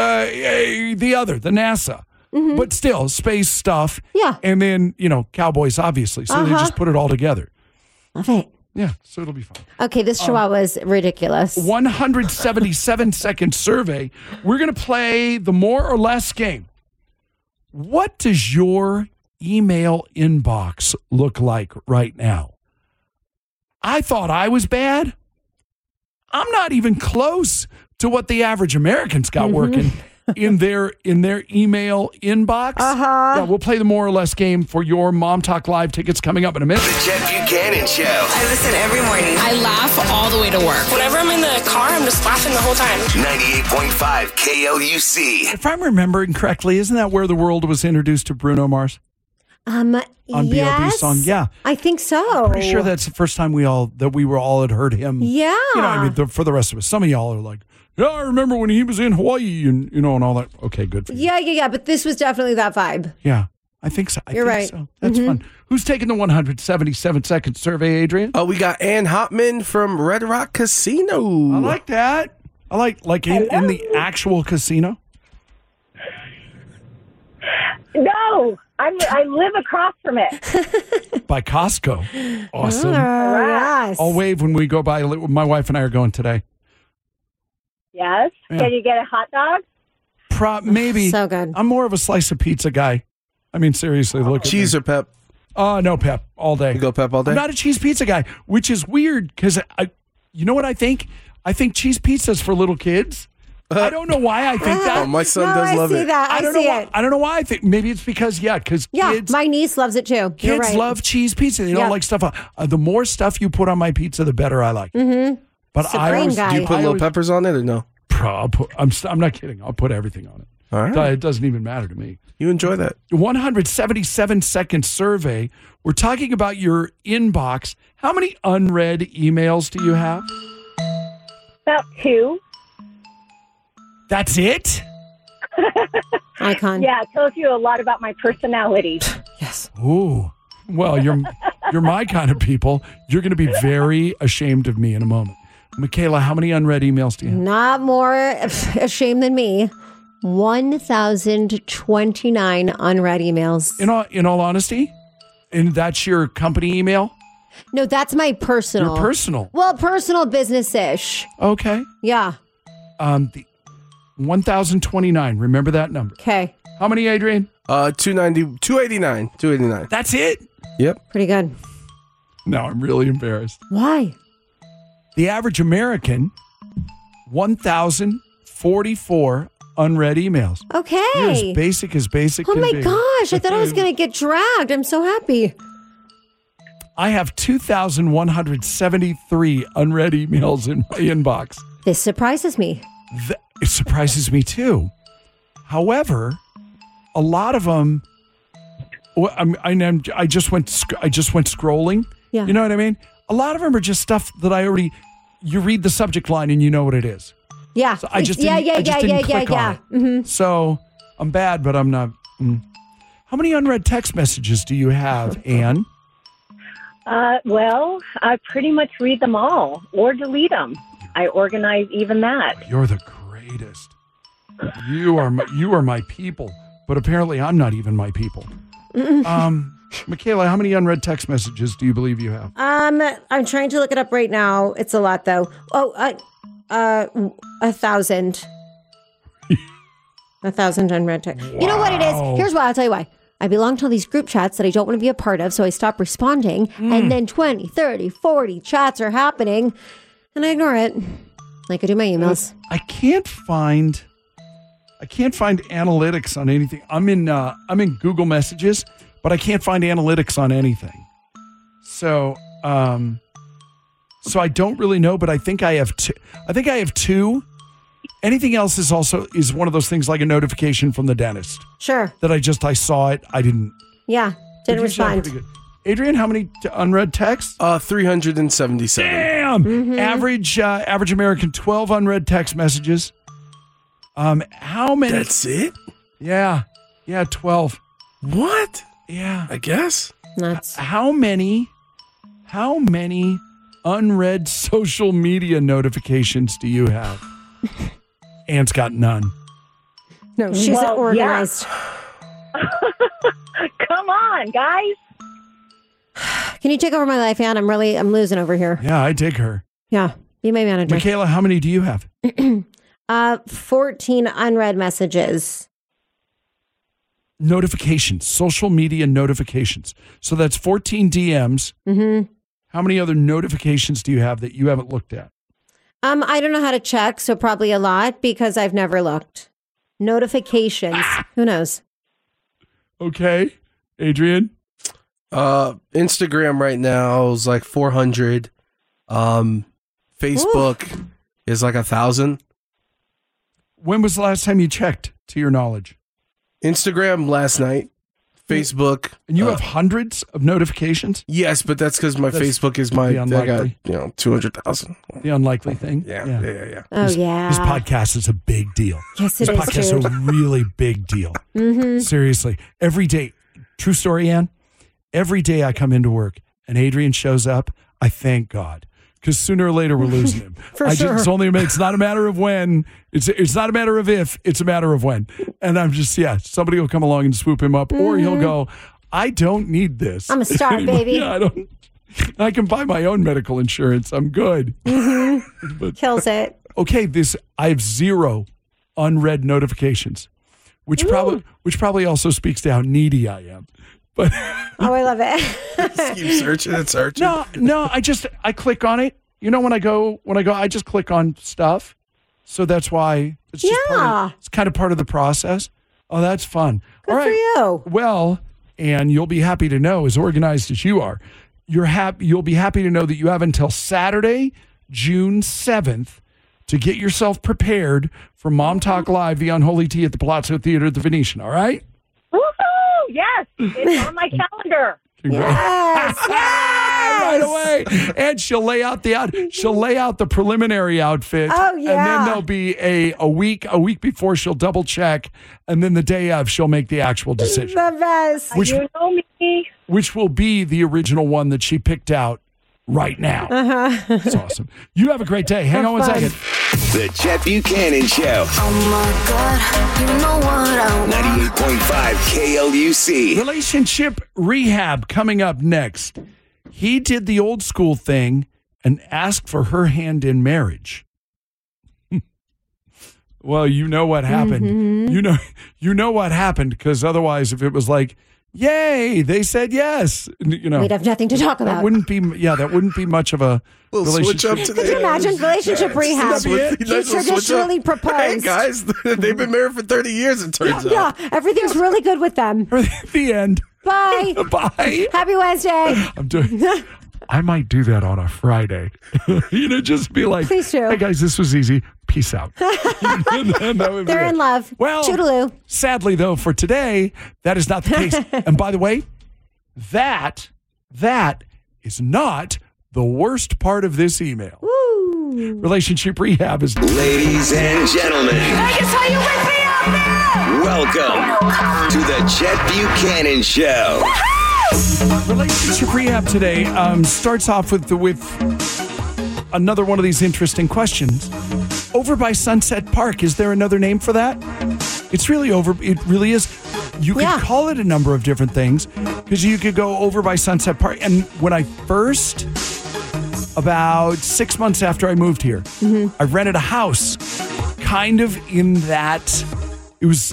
NASA, but still space stuff. Yeah, and then Cowboys, obviously, so they just put it all together. Love it. Yeah, so it'll be fun. Okay, this Chihuahua is ridiculous. 177-second survey. We're going to play the more or less game. What does your email inbox look like right now? I thought I was bad. I'm not even close to what the average American's got working in their email inbox. Yeah, we'll play the more or less game for your Mom Talk Live tickets coming up in a minute. The Chet Buchanan Show. I listen every morning. I laugh all the way to work. Whenever I'm in the car, I'm just laughing the whole time. 98.5 KLUC. If I'm remembering correctly, isn't that where the world was introduced to Bruno Mars? On B.O.B.'s song, yeah, I think so. Pretty sure that's the first time we all had heard him. Yeah, for the rest of us, some of y'all are like, yeah, I remember when he was in Hawaii and and all that. Okay, good for you. Yeah. But this was definitely that vibe. Yeah, I think so. You're right. So. That's fun. Who's taking the 177-second survey, Adrian? Oh, we got Ann Hopman from Red Rock Casino. I like that. I like in the actual casino. No, I live across from it. By Costco. Awesome. Yes. I'll wave when we go by. My wife and I are going today. Yes. Yeah. Can you get a hot dog? Maybe. So good. I'm more of a slice of pizza guy. I mean, seriously, look at cheese me. or pep? No, pep all day. You go pep all day? I'm not a cheese pizza guy, which is weird because you know what I think? I think cheese pizza's for little kids. I don't know why I think that. Oh, my son does love it. I see it. I don't know why I think. Maybe it's because kids. My niece loves it too. Kids love cheese pizza. They don't like stuff. The more stuff you put on my pizza, the better I like. Mm-hmm. But Supreme do you put little peppers on it or no? I'm not kidding. I'll put everything on it. All right. It doesn't even matter to me. You enjoy that. 177-second survey. We're talking about your inbox. How many unread emails do you have? About 2. That's it? Icon. Yeah, it tells you a lot about my personality. Yes. Ooh. Well, you're my kind of people. You're going to be very ashamed of me in a moment. Michaela, how many unread emails do you have? Not more ashamed than me. 1,029 unread emails. In all honesty? And that's your company email? No, that's my personal. Your personal? Well, personal business-ish. Okay. Yeah. The 1,029. Remember that number. Okay. How many, Adrian? 289. That's it? Yep. Pretty good. Now I'm really embarrassed. Why? The average American, 1,044 unread emails. Okay. You're as basic as basic Oh can my be. gosh, I thought I was going to get dragged. I'm so happy. I have 2,173 unread emails in my inbox. This surprises me. It surprises me too. However, a lot of them, I just went scrolling. Yeah. You know what I mean? A lot of them are just stuff that you read the subject line and you know what it is. Yeah. So I just didn't click on it. Mm-hmm. So I'm bad, but I'm not. How many unread text messages do you have, Ann? Well, I pretty much read them all or delete them. I organize even that. You're the greatest. You are my people, but apparently I'm not even my people. Michaela, how many unread text messages do you believe you have? I'm trying to look it up right now. It's a lot though. 1,000. 1,000 unread texts. You know what it is? Here's why. I'll tell you why. I belong to all these group chats that I don't want to be a part of, so I stop responding. And then 20, 30, 40 chats are happening, and I ignore it. Like I do my emails. I can't find analytics on anything. I'm in Google Messages, but I can't find analytics on anything. So I don't really know, but I think I have two. Anything else is one of those things like a notification from the dentist. Sure. That I saw it. I didn't. Yeah. Didn't respond. Pretty good. Adrian, how many unread texts? 377. Damn. Mm-hmm. Average American, 12 unread text messages. How many? That's it? Yeah. Yeah, 12. What? Yeah. I guess. Nuts. How many unread social media notifications do you have? Anne's got none. No, she's organized. Yeah. Come on, guys. Can you take over my life, Anne? I'm losing over here. Yeah, I dig her. Yeah, be my manager. Michaela, how many do you have? 14 unread messages. Notifications, social media notifications. So that's 14 DMs. Mm-hmm. How many other notifications do you have that you haven't looked at? I don't know how to check, so probably a lot because I've never looked. Notifications. Who knows? Okay. Adrian? Instagram right now is like 400. Facebook is like 1,000. When was the last time you checked, to your knowledge? Instagram last night. Facebook. And you have hundreds of notifications? Yes, but that's because my Facebook is my, I got, 200,000. The unlikely thing? Yeah. Oh, yeah. This podcast is a big deal. Yes, it this is, podcast is dude. a really big deal. Mm-hmm. Seriously. Every day, true story, Ann, every day I come into work and Adrian shows up, I thank God. Because sooner or later we're losing him. Sure. It's not a matter of when. It's not a matter of if. It's a matter of when. And I'm just somebody will come along and swoop him up, or he'll go, I don't need this. I'm a star, baby. Yeah, I can buy my own medical insurance. I'm good. Mm-hmm. But, kills it. Okay, I have 0 unread notifications, which probably also speaks to how needy I am. But I love it. Just keep searching and searching. No, I click on it. You know, when I go, I just click on stuff. So that's why it's just it's kind of part of the process. Oh, that's fun. Good All right. for you. Well, and you'll be happy to know, as organized as you are, you'll be happy to know that you have until Saturday, June 7th, to get yourself prepared for Mom Talk Live, the Unholy Tea at the Palazzo Theater at the Venetian. All right? Woohoo! Yes, it's on my calendar. Yes, right away. And she'll lay out the preliminary outfit. Oh, yeah. And then there'll be a week before she'll double check, and then the day of she'll make the actual decision. The best. You know me. Which will be the original one that she picked out right now. Uh-huh. That's awesome. You have a great day. Hang on one second. The Chet Buchanan Show. Oh my God, you know what I want. 98.5 KLUC. Relationship rehab coming up next. He did the old school thing and asked for her hand in marriage. Well, you know what happened. Mm-hmm. You know what happened, because otherwise, if it was like, yay, they said yes, we'd have nothing to talk about. That wouldn't be much of a relationship. Switch up to Could you imagine relationship rehab? He traditionally proposed. Hey, guys, they've been married for 30 years, it turns out. Yeah, everything's really good with them. The end. Bye. Bye. Happy Wednesday. I might do that on a Friday. Just be like, please do. Hey, guys, this was easy. Peace out. They're in love. Well, toodaloo. Sadly, though, for today, that is not the case. And by the way, that is not the worst part of this email. Woo. Relationship rehab is... Ladies and gentlemen. Vegas, how you with me out there? Welcome to the Chet Buchanan Show. Relationship rehab today starts off with another one of these interesting questions. Over by Sunset Park, is there another name for that? It really is. You could call it a number of different things, because you could go over by Sunset Park. And when I first, about 6 months after I moved here, I rented a house kind of in that. It was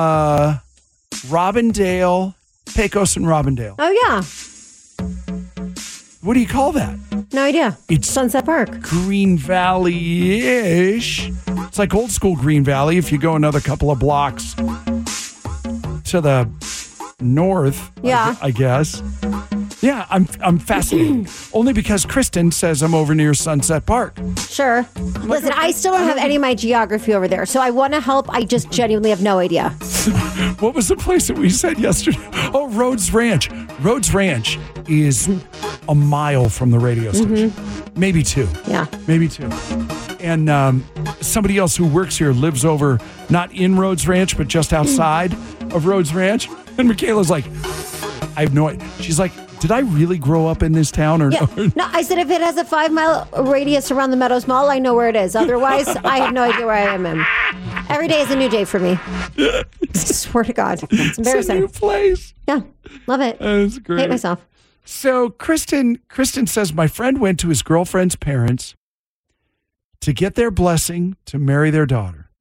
Robindale, Pecos and Robindale. Oh, yeah. What do you call that? No idea. It's Sunset Park. Green Valley-ish. It's like old school Green Valley if you go another couple of blocks to the north, yeah. I guess. Yeah, I'm fascinated. Only because Kristen says I'm over near Sunset Park. Sure. Listen, I still don't have any of my geography over there, so I want to help. I just genuinely have no idea. What was the place that we said yesterday? Oh, Rhodes Ranch. Rhodes Ranch is a mile from the radio station. Maybe 2. Yeah. Maybe 2. And somebody else who works here lives over, not in Rhodes Ranch, but just outside of Rhodes Ranch. And Michaela's like, I have no idea. She's like, did I really grow up in this town? Or yeah. No, I said if it has a 5-mile radius around the Meadows Mall, I know where it is. Otherwise, I have no idea where I am in. Every day is a new day for me. Swear to God. It's embarrassing. It's a new place. Yeah. Love it. That's great. Hate myself. So Kristen says, my friend went to his girlfriend's parents to get their blessing to marry their daughter.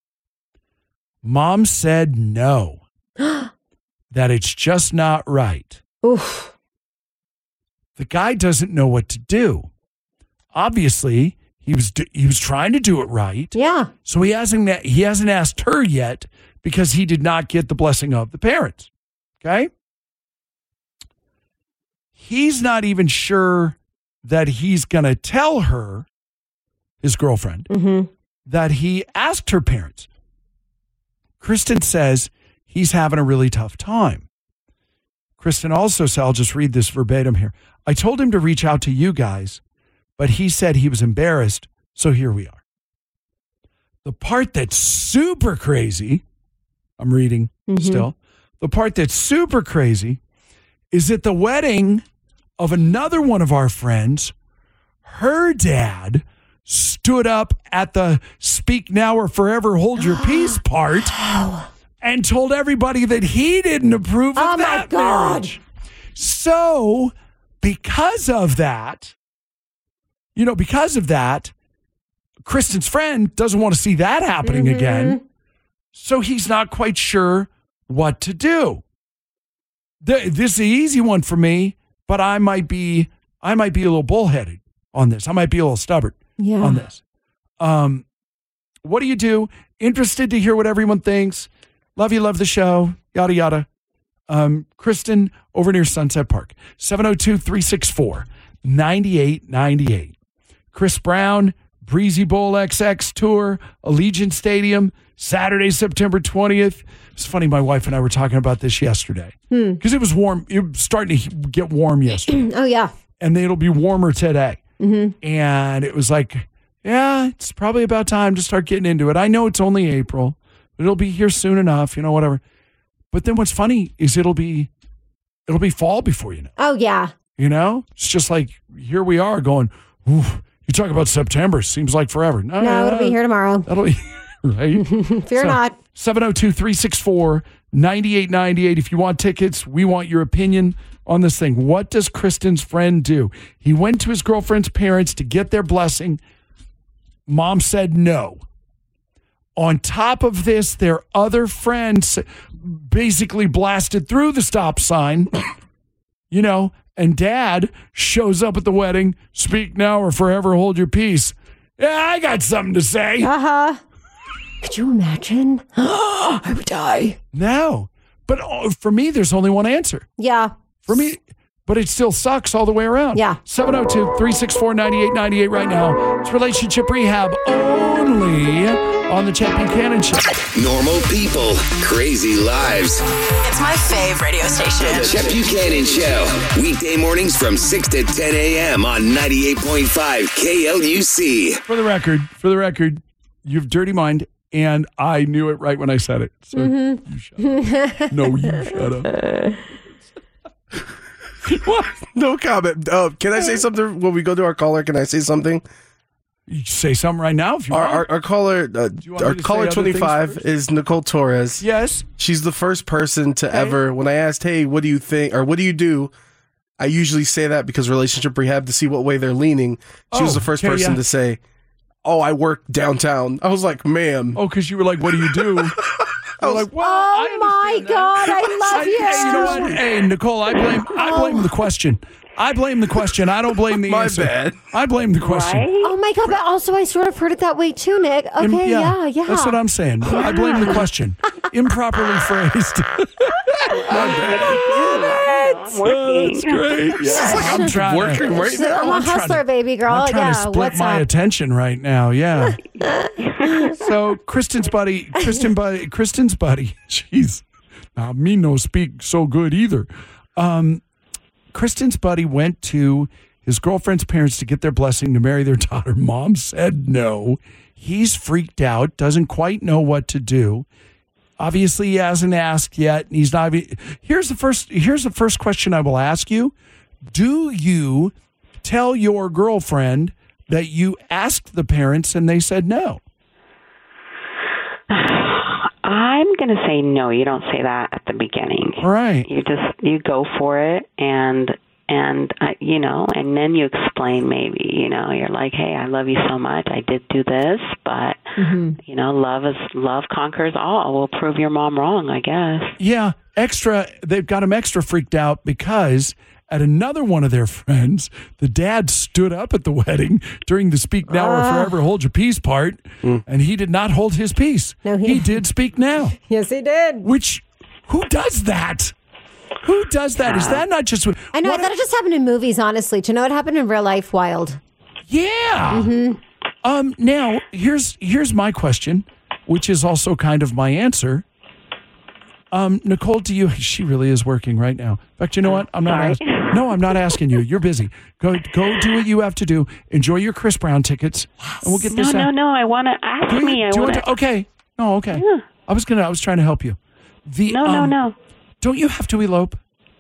Mom said no. That it's just not right. Oof. The guy doesn't know what to do. Obviously, he was trying to do it right. Yeah. So he hasn't asked her yet because he did not get the blessing of the parents. Okay? He's not even sure that he's going to tell her, his girlfriend, that he asked her parents. Kristen says he's having a really tough time. Kristen also said, I'll just read this verbatim here. I told him to reach out to you guys, but he said he was embarrassed, so here we are. The part that's super crazy, I'm reading still, the part that's super crazy is at the wedding of another one of our friends, her dad stood up at the speak now or forever hold your peace part and told everybody that he didn't approve of that marriage. So because of that, Kristen's friend doesn't want to see that happening again. So he's not quite sure what to do. This is the easy one for me, but I might be a little bullheaded on this. I might be a little stubborn on this. What do you do? Interested to hear what everyone thinks. Love you, love the show, yada, yada. Kristen over near Sunset Park, 702-364-9898. Chris Brown, Breezy Bowl XX Tour, Allegiant Stadium, Saturday, September 20th. It's funny, my wife and I were talking about this yesterday because it was warm. It was starting to get warm yesterday. Oh, yeah. And then it'll be warmer today. And it was like, yeah, it's probably about time to start getting into it. I know it's only April, but it'll be here soon enough, whatever. But then what's funny is it'll be fall before you know. Oh, yeah. It's just like, here we are going, ooh, you talk about September, seems like forever. No, it'll be here tomorrow. That'll be, right? Fear not. 702-364-9898. If you want tickets, we want your opinion on this thing. What does Kristen's friend do? He went to his girlfriend's parents to get their blessing. Mom said no. On top of this, their other friends basically blasted through the stop sign, and dad shows up at the wedding, speak now or forever hold your peace. Yeah, I got something to say. Could you imagine? I would die. No. But for me, there's only one answer. Yeah. For me, but it still sucks all the way around. Yeah. 702-364-9898 right now. It's Relationship Rehab only on the Chet Buchanan Show. Normal people, crazy lives. It's my fave radio station. The Chet Buchanan Show. Weekday mornings from 6 to 10 a.m. on 98.5 KLUC. For the record, you have dirty mind, and I knew it right when I said it. So you shut up. No, you shut up. What? No comment. Can I say something when we go to our caller? Can I say something? You say something right now if you want. Our caller, our caller 25 is Nicole Torres. Yes. She's the first person to ever, when I asked, hey, what do you think, or what do you do? I usually say that because Relationship Rehab to see what way they're leaning. She was the first person to say, oh, I work downtown. I was like, ma'am. Oh, because you were like, what do you do? I was like, well, oh my God, I love you. Hey, you know what? Hey, Nicole, I blame the question. I blame the question. I don't blame the answer. My bad. I blame the question. Right? Oh my God, but also I sort of heard it that way too, Nick. Okay, yeah. That's what I'm saying. I blame the question. Improperly phrased. I'm working. That's great. Yeah. Like I'm trying working right now. I'm a hustler, baby girl. I'm trying to split what's my up? attention right now. Yeah. So Kristen's buddy. Jeez, now me no speak so good either. Kristen's buddy went to his girlfriend's parents to get their blessing to marry their daughter. Mom said no. He's freaked out, doesn't quite know what to do. Obviously, he hasn't asked yet. He's not. Here's the first question I will ask you. Do you tell your girlfriend that you asked the parents and they said no? I'm going to say no. You don't say that at the beginning. All right. You go for it and then you explain maybe, you're like, hey, I love you so much. I did do this, but, love conquers all. We'll prove your mom wrong, I guess. Yeah. They've got him extra freaked out because at another one of their friends, the dad stood up at the wedding during the speak now or forever hold your peace part, and he did not hold his peace. No, he did speak now. Yes, he did. Who does that? Who does that? Is that not just... I know, I thought it just happened in movies, honestly. To know it happened in real life, wild. Yeah. Mm-hmm. Now, here's my question, which is also kind of my answer. Nicole, she really is working right now. In fact, you know what? I'm not asking you. You're busy. Go do what you have to do. Enjoy your Chris Brown tickets, and we'll get this out. No. I want to ask me. Okay. Oh, okay. Yeah. I was trying to help you. No. Don't you have to elope?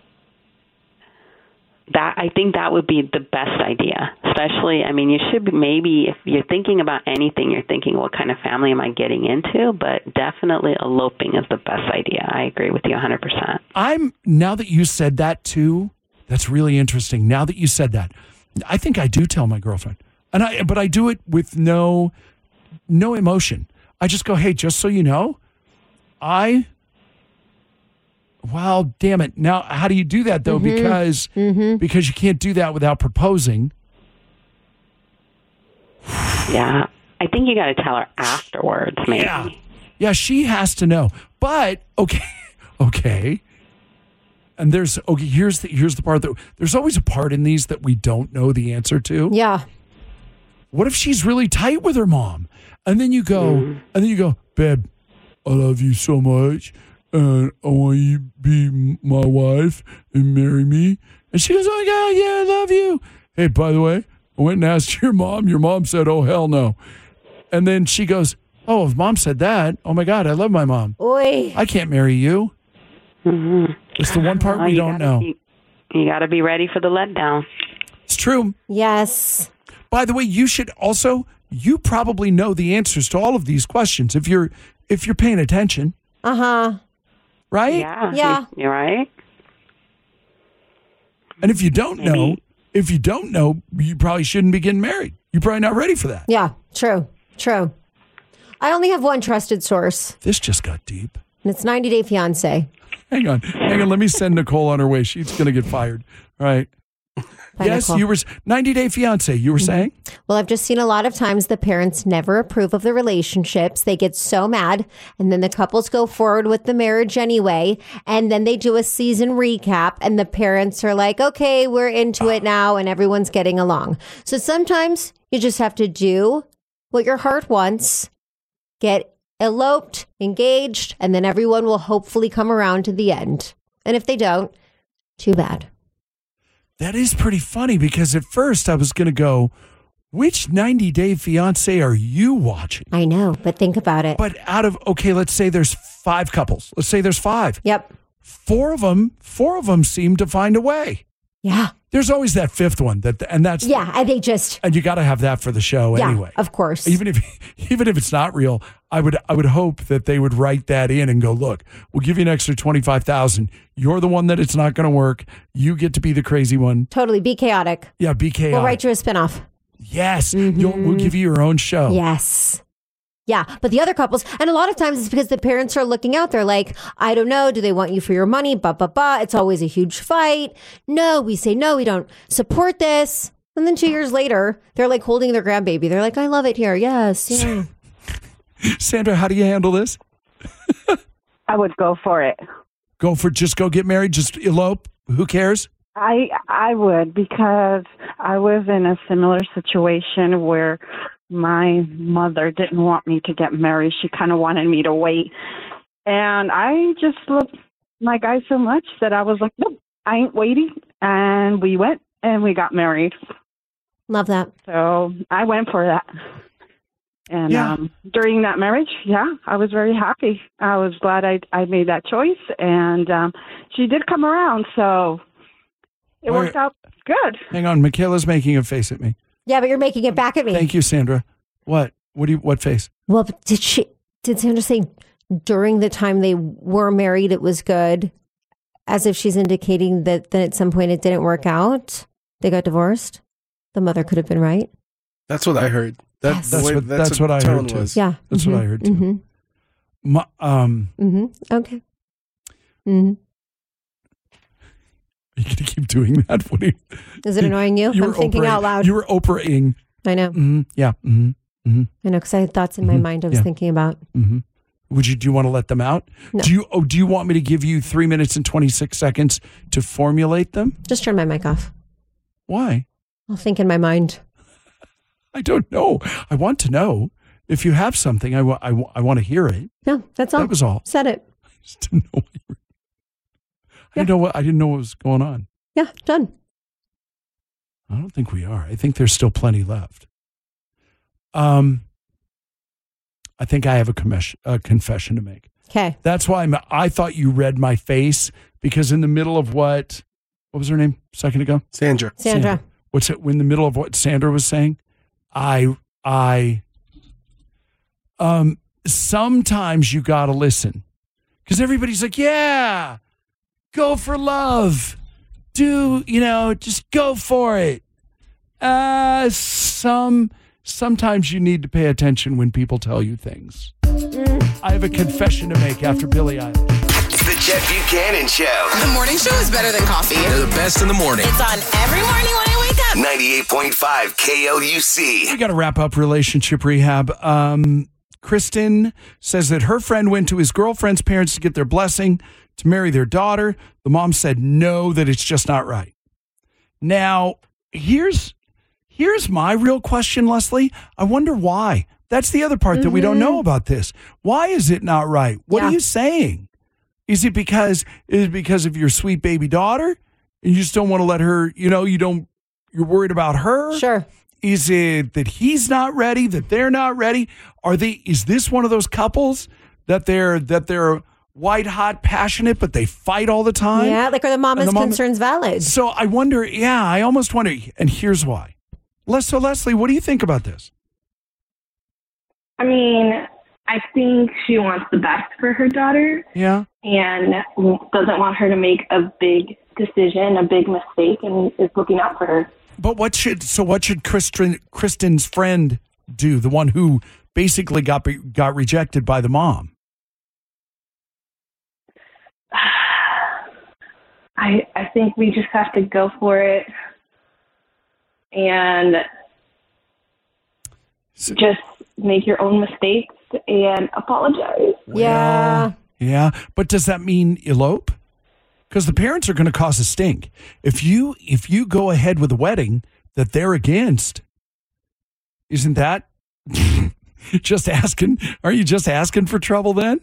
I think that would be the best idea. Especially, you should be, maybe if you're thinking about anything, you're thinking, what kind of family am I getting into? But definitely eloping is the best idea. I agree with you 100%. Now that you said that too, that's really interesting. Now that you said that, I think I do tell my girlfriend, but I do it with no emotion. I just go, hey, just so you know, well, damn it. Now, how do you do that, though? Mm-hmm. Because you can't do that without proposing. Yeah. I think you got to tell her afterwards, maybe. Yeah, she has to know. But, okay. And here's the part that there's always a part in these that we don't know the answer to. Yeah. What if she's really tight with her mom? And then you go, babe, I love you so much. And I want you to be my wife and marry me. And she goes, oh, my God, yeah, I love you. Hey, by the way, I went and asked your mom. Your mom said, oh, hell no. And then she goes, oh, if mom said that, oh, my God, I love my mom. Oy. I can't marry you. Mm-hmm. It's the one part we don't know. You got to be ready for the letdown. It's true. Yes. By the way, you probably know the answers to all of these questions if you're paying attention. Uh-huh. Right? Yeah. You're right. And if you don't know, you probably shouldn't be getting married. You're probably not ready for that. Yeah, true. I only have one trusted source. This just got deep. And it's 90 Day Fiancé. Hang on. Let me send Nicole on her way. She's going to get fired. All right. Bye, yes, Nicole. you were 90 Day Fiancé. You were saying? Well, I've just seen a lot of times the parents never approve of the relationships. They get so mad, and then the couples go forward with the marriage anyway, and then they do a season recap, and the parents are like, okay, we're into it now, and everyone's getting along. So sometimes you just have to do what your heart wants, get eloped, engaged, and then everyone will hopefully come around to the end. And if they don't, too bad. That is pretty funny because at first I was going to go, which 90 Day Fiancé are you watching? I know, but think about it. But let's say there's 5 couples. Let's say there's 5. Yep. 4 of them seem to find a way. Yeah. There's always that 5th one and you got to have that for the show anyway. Of course. Even if it's not real, I would hope that they would write that in and go, look, we'll give you an extra $25,000. You're the one that it's not going to work. You get to be the crazy one. Totally. Be chaotic. Yeah, be chaotic. We'll write you a spinoff. Yes. We'll give you your own show. Yes. Yeah, but the other couples, and a lot of times it's because the parents are looking out. They're like, I don't know. Do they want you for your money? It's always a huge fight. No, we say no, we don't support this. And then 2 years later, they're like holding their grandbaby. They're like, I love it here. Yes. Yeah. Sandra, how do you handle this? I would go for it. Just go get married, just elope. Who cares? I would, because I was in a similar situation where my mother didn't want me to get married. She kind of wanted me to wait. And I just loved my guy so much that I was like, nope, I ain't waiting. And we went and we got married. Love that. So I went for that. And during that marriage, I was very happy. I was glad I made that choice. And she did come around, so it worked out good. Hang on, Michaela's making a face at me. Yeah, but you're making it back at me. Thank you, Sandra. What face? Well, did Sandra say during the time they were married it was good? As if she's indicating that at some point it didn't work out? They got divorced? The mother could have been right? That's what I heard. That's what I heard too. Yeah. That's what I heard too. Okay. Are you going to keep doing that? Is it annoying you? I'm thinking out loud. You were Oprah-ing. I know. Yeah. I know, because I had thoughts in my mind I was thinking about. Do you want to let them out? No. Do you want me to give you 3 minutes and 26 seconds to formulate them? Just turn my mic off. Why? I'll think in my mind. I don't know. I want to know. If you have something, I want to hear it. No, that's all. That was all. Said it. I just didn't know I didn't know what was going on. Yeah, done. I don't think we are. I think there's still plenty left. I think I have a confession to make. Okay. That's why I thought you read my face, because in the middle of what was her name a second ago? Sandra. What's it? In the middle of what Sandra was saying, sometimes you got to listen, because everybody's like, yeah, go for love. Just go for it. Sometimes you need to pay attention when people tell you things. I have a confession to make after Billie Eilish. The Chet Buchanan Show. The morning show is better than coffee. They're the best in the morning. It's on every morning when I wake up. 98.5 KLUC. We got to wrap up relationship rehab. Kristen says that her friend went to his girlfriend's parents to get their blessing to marry their daughter. The mom said no, that it's just not right. Now, here's my real question, Leslie. I wonder why. That's the other part that we don't know about this. Why is it not right? What are you saying? Is it because of your sweet baby daughter? And you just don't want to let her, you're worried about her? Sure. Is it that he's not ready, that they're not ready? Is this one of those couples that they're white hot, passionate, but they fight all the time? Yeah, are the mama's concerns valid? So I wonder, I almost wonder, and here's why. So Leslie, what do you think about this? I mean, I think she wants the best for her daughter. Yeah. And doesn't want her to make a big decision, a big mistake, and is looking out for her. But what should Kristen's friend do? The one who basically got rejected by the mom. I think we just have to go for it and just make your own mistakes and apologize. Yeah. Yeah. But does that mean elope? Because the parents are going to cause a stink. If you go ahead with a wedding that they're against, isn't that just asking? Are you just asking for trouble then?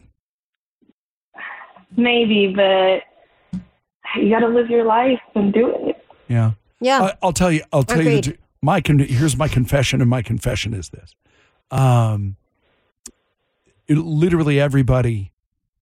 Maybe, but you got to live your life and do it. Yeah. Yeah. I'll tell you. Here's my confession, and my confession is this: literally everybody,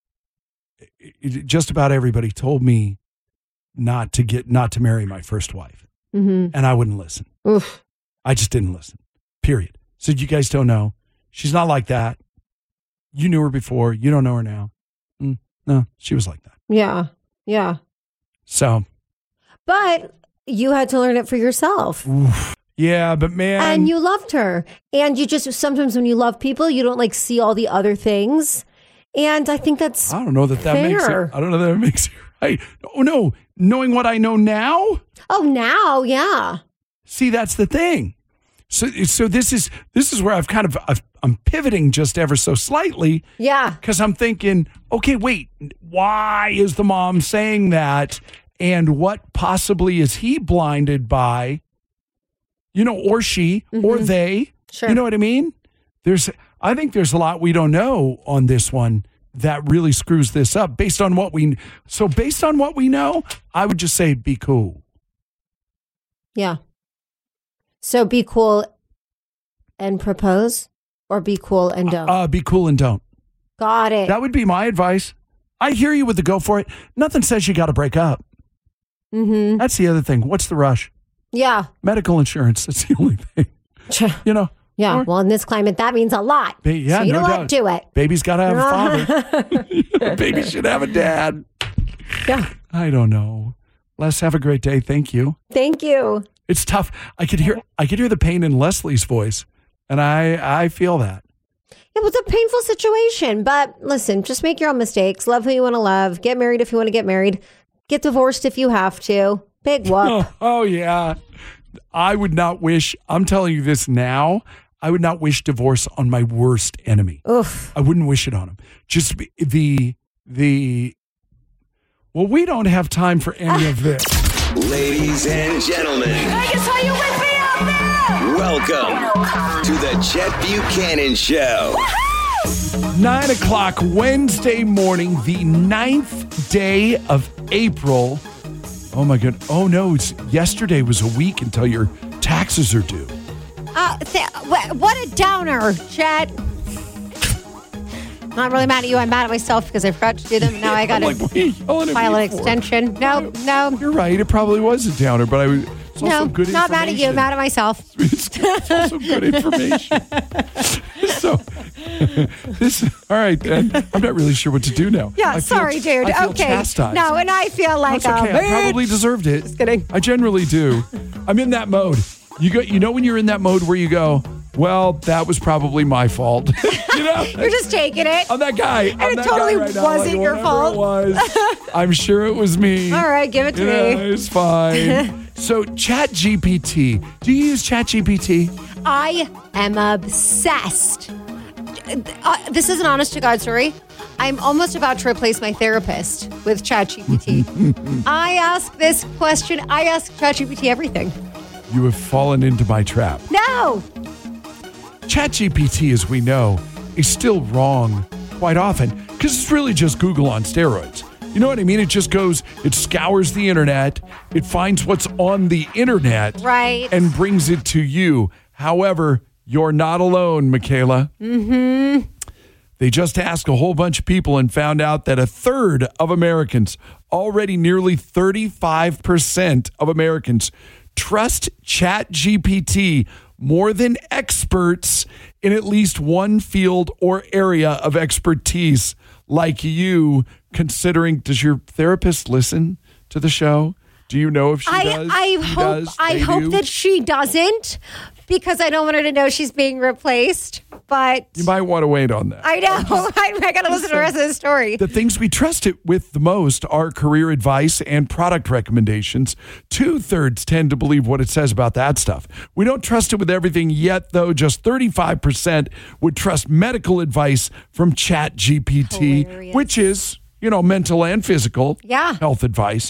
just about everybody, told me not to marry my first wife, and I wouldn't listen. Oof. I just didn't listen. Period. So you guys don't know. She's not like that. You knew her before. You don't know her now. No, she was like that. Yeah. Yeah. So. But you had to learn it for yourself. Oof. Yeah, but man. And you loved her. And you just, sometimes when you love people, you don't like see all the other things. And I think that's I don't know that fair. makes it. I don't know that it makes it right. Oh, no. Knowing what I know now? Oh, now, yeah. See, that's the thing. So this is where I'm pivoting just ever so slightly. Yeah. Because I'm thinking, okay, wait, why is the mom saying that? And what possibly is he blinded by? Or she, or they. Sure. You know what I mean? I think there's a lot we don't know on this one that really screws this up based on what we know, I would just say be cool. Yeah. So be cool and propose, or be cool and don't? Be cool and don't. Got it. That would be my advice. I hear you with the go for it. Nothing says you got to break up. Mm-hmm. That's the other thing. What's the rush? Yeah. Medical insurance. That's the only thing. Yeah. Well, in this climate, that means a lot. Yeah, so you no know doubt. what? Do it. Baby's got to have a father. Baby should have a dad. Yeah. I don't know. Les, have a great day. Thank you. Thank you. It's tough. I could hear the pain in Leslie's voice, and I feel that. It was a painful situation, but listen, just make your own mistakes. Love who you want to love. Get married if you want to get married. Get divorced if you have to. Big whoop. Oh yeah. I would not wish, I'm telling you this now, I would not wish divorce on my worst enemy. Oof. I wouldn't wish it on him. Just well, we don't have time for any of this. Ladies and gentlemen. Vegas, how you with me out there? Welcome to the Chet Buchanan Show. 9 o'clock Wednesday morning, the 9th day of April. Oh my God. Oh no, yesterday was a week until your taxes are due. What a downer, Chet. Not really mad at you. I'm mad at myself because I forgot to do them. Now I got to file an extension. No. You're right. It probably was a downer, but it's also good information. Not mad at you. Mad at myself. It's also good information. All right, then. I'm not really sure what to do now. Yeah, sorry, dude. I feel okay. chastised. No, and I feel like That's okay. I probably deserved it. Just kidding. I generally do. I'm in that mode. You know when you're in that mode where you go, well, that was probably my fault. You're just taking it. I'm that guy. And it totally wasn't your fault. It was. I'm sure it was me. All right, give it to me. It's fine. So ChatGPT. Do you use ChatGPT? I am obsessed. This is an honest to God story. I'm almost about to replace my therapist with ChatGPT. I ask this question. I ask ChatGPT everything. You have fallen into my trap. No. ChatGPT, as we know, is still wrong quite often because it's really just Google on steroids. You know what I mean? It just goes, it scours the internet, it finds what's on the internet, right, and brings it to you. However, you're not alone, Michaela. Mm-hmm. They just asked a whole bunch of people and found out that a third of Americans, already nearly 35% of Americans, trust ChatGPT more than experts in at least one field or area of expertise, like you, considering, does your therapist listen to the show? Do you know if she does? I hope that she doesn't, because I don't want her to know she's being replaced. But you might want to wait on that. I know. I got to listen to the rest of the story. The things we trust it with the most are career advice and product recommendations. 2/3 tend to believe what it says about that stuff. We don't trust it with everything yet, though. Just 35% would trust medical advice from ChatGPT, which is, mental and physical health advice.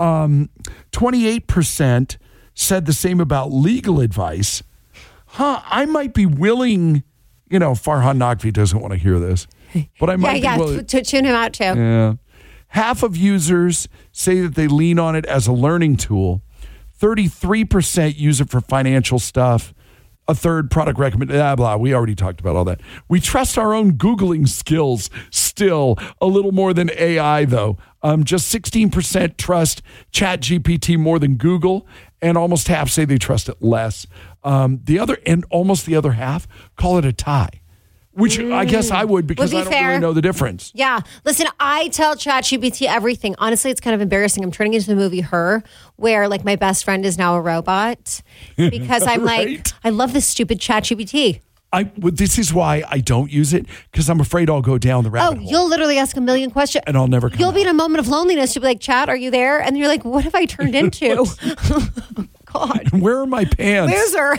28% said the same about legal advice. I might be willing, Farhan Naqvi doesn't want to hear this, but I might be willing to tune him out too. Yeah. Half of users say that they lean on it as a learning tool. 33% use it for financial stuff. A third product recommendation, blah, blah. We already talked about all that. We trust our own Googling skills still a little more than AI, though. Just 16% trust ChatGPT more than Google, and almost half say they trust it less. Almost the other half call it a tie. Which I guess I would because I don't really know the difference. Yeah. Listen, I tell ChatGPT everything. Honestly, it's kind of embarrassing. I'm turning into the movie Her, where like my best friend is now a robot because I'm like, I love this stupid ChatGPT. This is why I don't use it because I'm afraid I'll go down the rabbit hole. You'll literally ask a million questions. And I'll never come You'll out. be in a moment of loneliness. You'll be like, Chat, are you there? And you're like, what have I turned into? God. Where are my pants? Loser.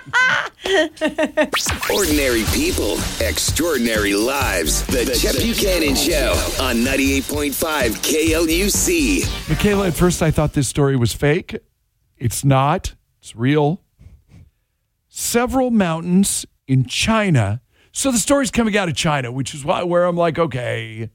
Ordinary people, extraordinary lives. The Chet Buchanan Show on 98.5 KLUC. Michaela, at first I thought this story was fake. It's not. It's real. Several mountains in China. So the story's coming out of China, which is where I'm like, okay,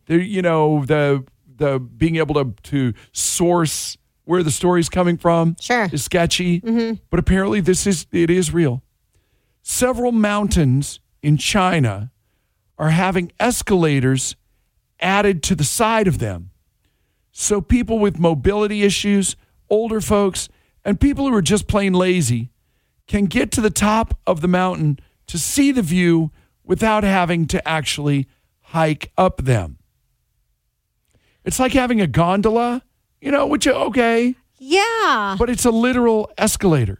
the being able to source where the story's coming from is sketchy. Mm-hmm. But apparently it is real. Several mountains in China are having escalators added to the side of them. So people with mobility issues, older folks, and people who are just plain lazy can get to the top of the mountain to see the view without having to actually hike up them. It's like having a gondola, which, okay. Yeah. But it's a literal escalator.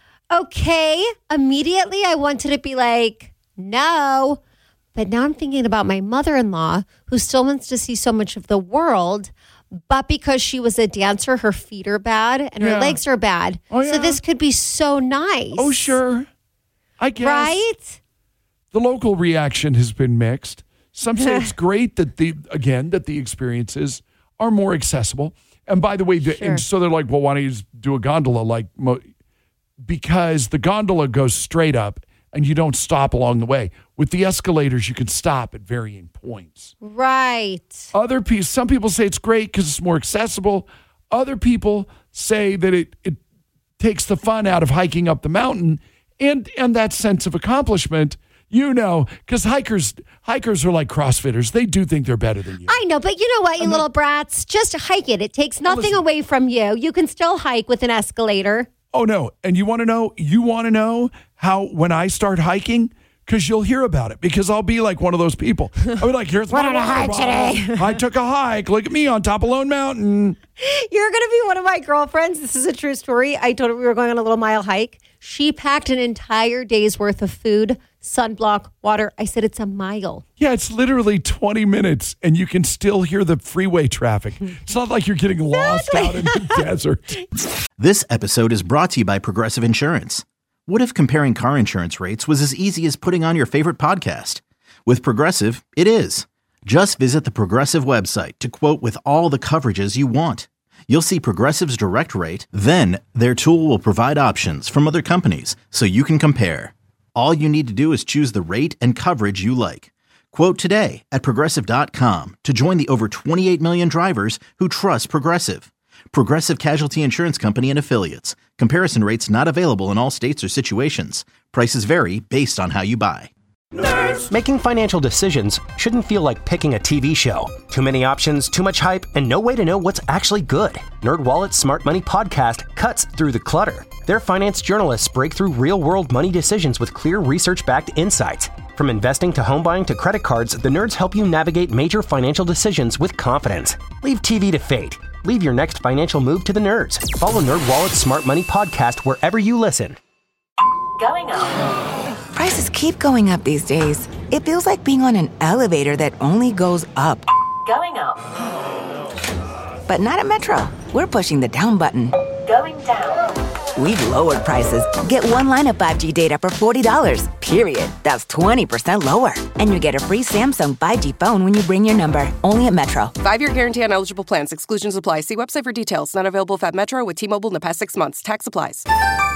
Okay. Immediately I wanted to be like, no. But now I'm thinking about my mother-in-law who still wants to see so much of the world, but because she was a dancer, her feet are bad and her legs are bad. Oh, yeah. So this could be so nice. Oh, sure. I guess. Right? The local reaction has been mixed. Some say it's great that the experiences are more accessible. And by the way, and so they're like, well, why don't you just do a gondola? Because the gondola goes straight up and you don't stop along the way. With the escalators, you can stop at varying points. Right. Some people say it's great because it's more accessible. Other people say that it takes the fun out of hiking up the mountain and that sense of accomplishment. Because hikers are like CrossFitters. They do think they're better than you. I know, but you know what, you little brats? Just hike it. It takes nothing away from you. You can still hike with an escalator. Oh, no. And you want to know? You want to know how when I start hiking? Because you'll hear about it. Because I'll be like one of those people. I'll be like, here's my water bottle. Today. I took a hike. Look at me on top of Lone Mountain. You're going to be one of my girlfriends. This is a true story. I told her we were going on a little mile hike. She packed an entire day's worth of food, sunblock, water. I said, it's a mile. Yeah, it's literally 20 minutes and you can still hear the freeway traffic. It's not like you're getting lost out in the desert. This episode is brought to you by Progressive Insurance. What if comparing car insurance rates was as easy as putting on your favorite podcast? With Progressive, it is. Just visit the Progressive website to quote with all the coverages you want. You'll see Progressive's direct rate, then their tool will provide options from other companies so you can compare. All you need to do is choose the rate and coverage you like. Quote today at Progressive.com to join the over 28 million drivers who trust Progressive. Progressive Casualty Insurance Company and Affiliates. Comparison rates not available in all states or situations. Prices vary based on how you buy. Nerds. Making financial decisions shouldn't feel like picking a TV show. Too many options, too much hype, and no way to know what's actually good. NerdWallet's Smart Money Podcast cuts through the clutter. Their finance journalists break through real-world money decisions with clear research-backed insights. From investing to home buying to credit cards, the nerds help you navigate major financial decisions with confidence. Leave TV to fate. Leave your next financial move to the nerds. Follow NerdWallet's Smart Money Podcast wherever you listen. Going up. Prices keep going up these days. It feels like being on an elevator that only goes up. Going up. But not at Metro. We're pushing the down button. Going down. We've lowered prices. Get one line of 5G data for $40, period. That's 20% lower. And you get a free Samsung 5G phone when you bring your number. Only at Metro. 5-year guarantee on eligible plans. Exclusions apply. See website for details. Not available at Metro with T-Mobile in the past 6 months. Tax applies.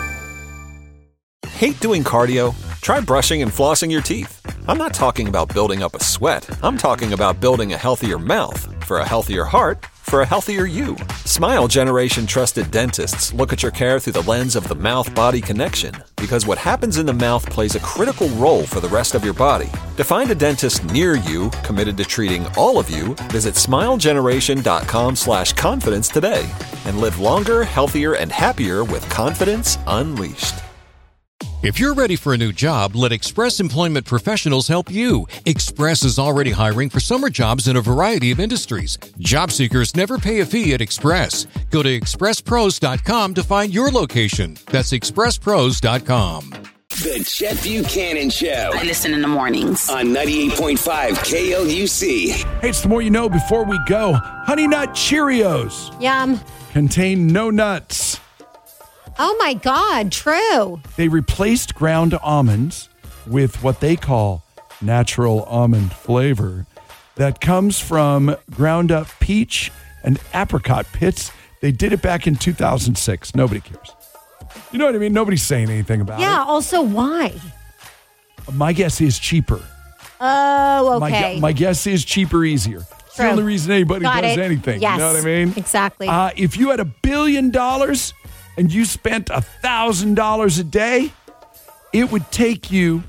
Hate doing cardio? Try brushing and flossing your teeth. I'm not talking about building up a sweat. I'm talking about building a healthier mouth. For a healthier heart, for a healthier you. Smile Generation trusted dentists look at your care through the lens of the mouth-body connection, because what happens in the mouth plays a critical role for the rest of your body. To find a dentist near you committed to treating all of you, visit smilegeneration.com/confidence today and live longer, healthier, and happier with confidence unleashed. If you're ready for a new job, let Express Employment Professionals help you. Express is already hiring for summer jobs in a variety of industries. Job seekers never pay a fee at Express. Go to expresspros.com to find your location. That's expresspros.com. The Chet Buchanan Show. I listen in the mornings. On 98.5 KLUC. Hey, it's the more you know. Before we go, Honey Nut Cheerios Yum. contain no nuts. Oh my God, true. They replaced ground almonds with what they call natural almond flavor that comes from ground up peach and apricot pits. They did it back in 2006. Nobody cares. You know what I mean? Nobody's saying anything about it. Yeah, also why? My guess is cheaper. Oh, okay. My guess is cheaper, easier. It's the only reason anybody does anything. Yes. You know what I mean? Exactly. If you had $1 billion and you spent $1,000 a day, it would take you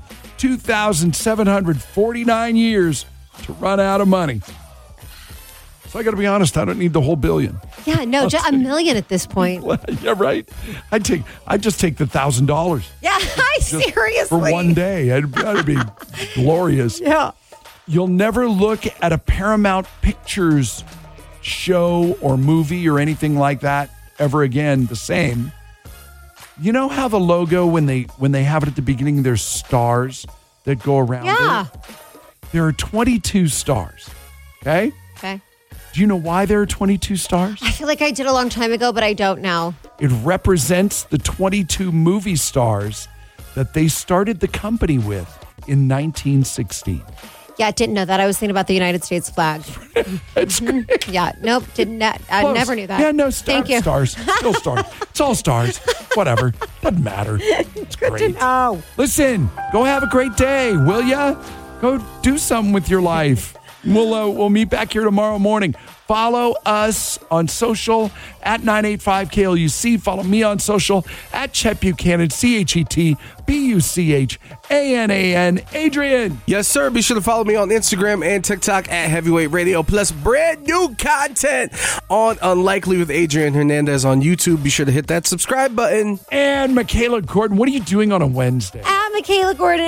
2,749 years to run out of money. So I got to be honest, I don't need the whole billion. Yeah, no, just $1 million at this point. Yeah, right. I'd just take the $1,000. Yeah, seriously. For one day. That'd be glorious. Yeah. You'll never look at a Paramount Pictures show or movie or anything like that ever again the same. You know how the logo, when they have it at the beginning, there's stars that go around it? There are 22 stars. Okay? Okay. Do you know why there are 22 stars? I feel like I did a long time ago, but I don't know. It represents the 22 movie stars that they started the company with in 1916. Yeah, didn't know that. I was thinking about the United States flag. That's great. Yeah, nope, didn't. I never knew that. Yeah, no, Thank you. Stars. Still stars. It's all stars. Whatever. Doesn't matter. It's Good great. to know. Listen, go have a great day, will ya? Go do something with your life. We'll meet back here tomorrow morning. Follow us on social at 985KLUC. Follow me on social at Chet Buchanan, ChetBuchanan, Adrian. Yes, sir. Be sure to follow me on Instagram and TikTok at Heavyweight Radio. Plus, brand new content on Unlikely with Adrian Hernandez on YouTube. Be sure to hit that subscribe button. And Michaela Gordon, what are you doing on a Wednesday? At Michaela Gordon,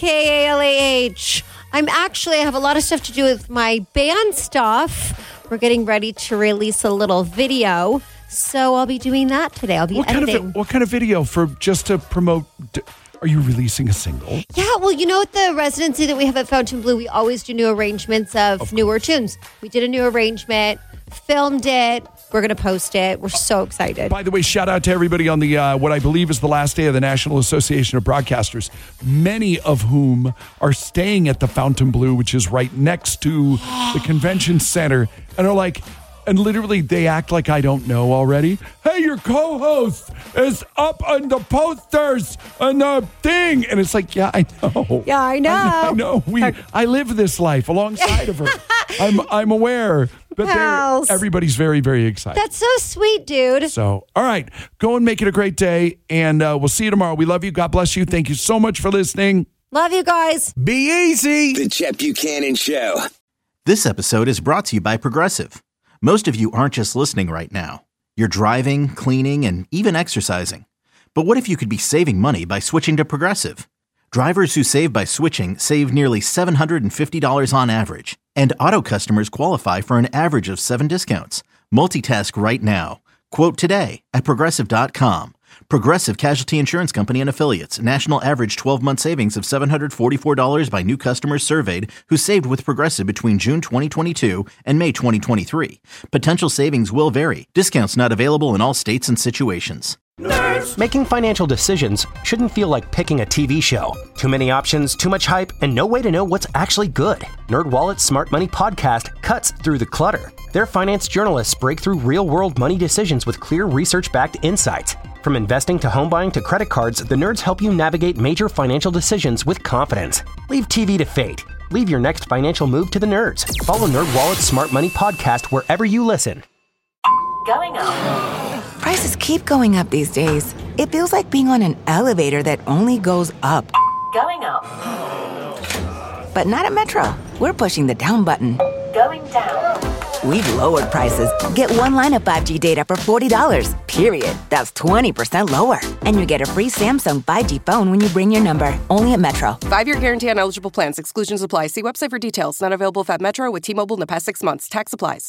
MIKALAH. I have a lot of stuff to do with my band stuff. We're getting ready to release a little video, so I'll be doing that today. I'll be editing. What kind of video just to promote? Are you releasing a single? Yeah, well, you know, at the residency that we have at Fontainebleau, we always do new arrangements of newer tunes. We did a new arrangement, filmed it. We're going to post it. We're so excited. By the way, shout out to everybody on the what I believe is the last day of the National Association of Broadcasters, many of whom are staying at the Fontainebleau, which is right next to the convention center, and are like, and literally they act like I don't know already. Hey, your co-host is up on the posters and the thing. And it's like, yeah, I know. Yeah, I know. I know. I live this life alongside of her. I'm aware. But everybody's very, very excited. That's so sweet, dude. So, all right. Go and make it a great day. And we'll see you tomorrow. We love you. God bless you. Thank you so much for listening. Love you guys. Be easy. The Chet Buchanan Show. This episode is brought to you by Progressive. Most of you aren't just listening right now. You're driving, cleaning, and even exercising. But what if you could be saving money by switching to Progressive? Drivers who save by switching save nearly $750 on average. And auto customers qualify for an average of 7 discounts. Multitask right now. Quote today at Progressive.com. Progressive Casualty Insurance Company and Affiliates. National average 12-month savings of $744 by new customers surveyed who saved with Progressive between June 2022 and May 2023. Potential savings will vary. Discounts not available in all states and situations. Nerds. Making financial decisions shouldn't feel like picking a TV show. Too many options, too much hype, and no way to know what's actually good. NerdWallet's Smart Money Podcast cuts through the clutter. Their finance journalists break through real-world money decisions with clear research-backed insights. From investing to home buying to credit cards, the nerds help you navigate major financial decisions with confidence. Leave TV to fate. Leave your next financial move to the nerds. Follow NerdWallet's Smart Money Podcast wherever you listen. Going up. Prices keep going up these days. It feels like being on an elevator that only goes up. Going up. But not at Metro. We're pushing the down button. Going down. We've lowered prices. Get one line of 5G data for $40. period. That's 20% lower. And you get a free Samsung 5G phone when you bring your number. Only at Metro. 5-year guarantee on eligible plans. Exclusions apply. See website for details. Not available at Metro with T-Mobile in the past 6 months. Tax applies.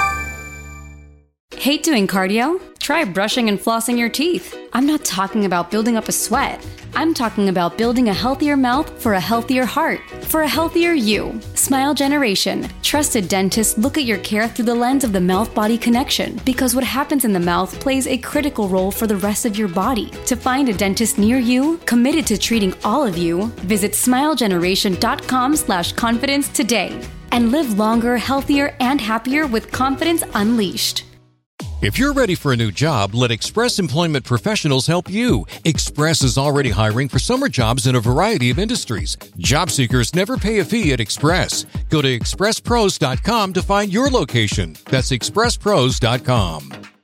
Hate doing cardio? Try brushing and flossing your teeth. I'm not talking about building up a sweat. I'm talking about building a healthier mouth for a healthier heart, for a healthier you. Smile Generation. Trusted dentists look at your care through the lens of the mouth-body connection, because what happens in the mouth plays a critical role for the rest of your body. To find a dentist near you, committed to treating all of you, visit smilegeneration.com/confidence today and live longer, healthier, and happier with confidence unleashed. If you're ready for a new job, let Express Employment Professionals help you. Express is already hiring for summer jobs in a variety of industries. Job seekers never pay a fee at Express. Go to expresspros.com to find your location. That's expresspros.com.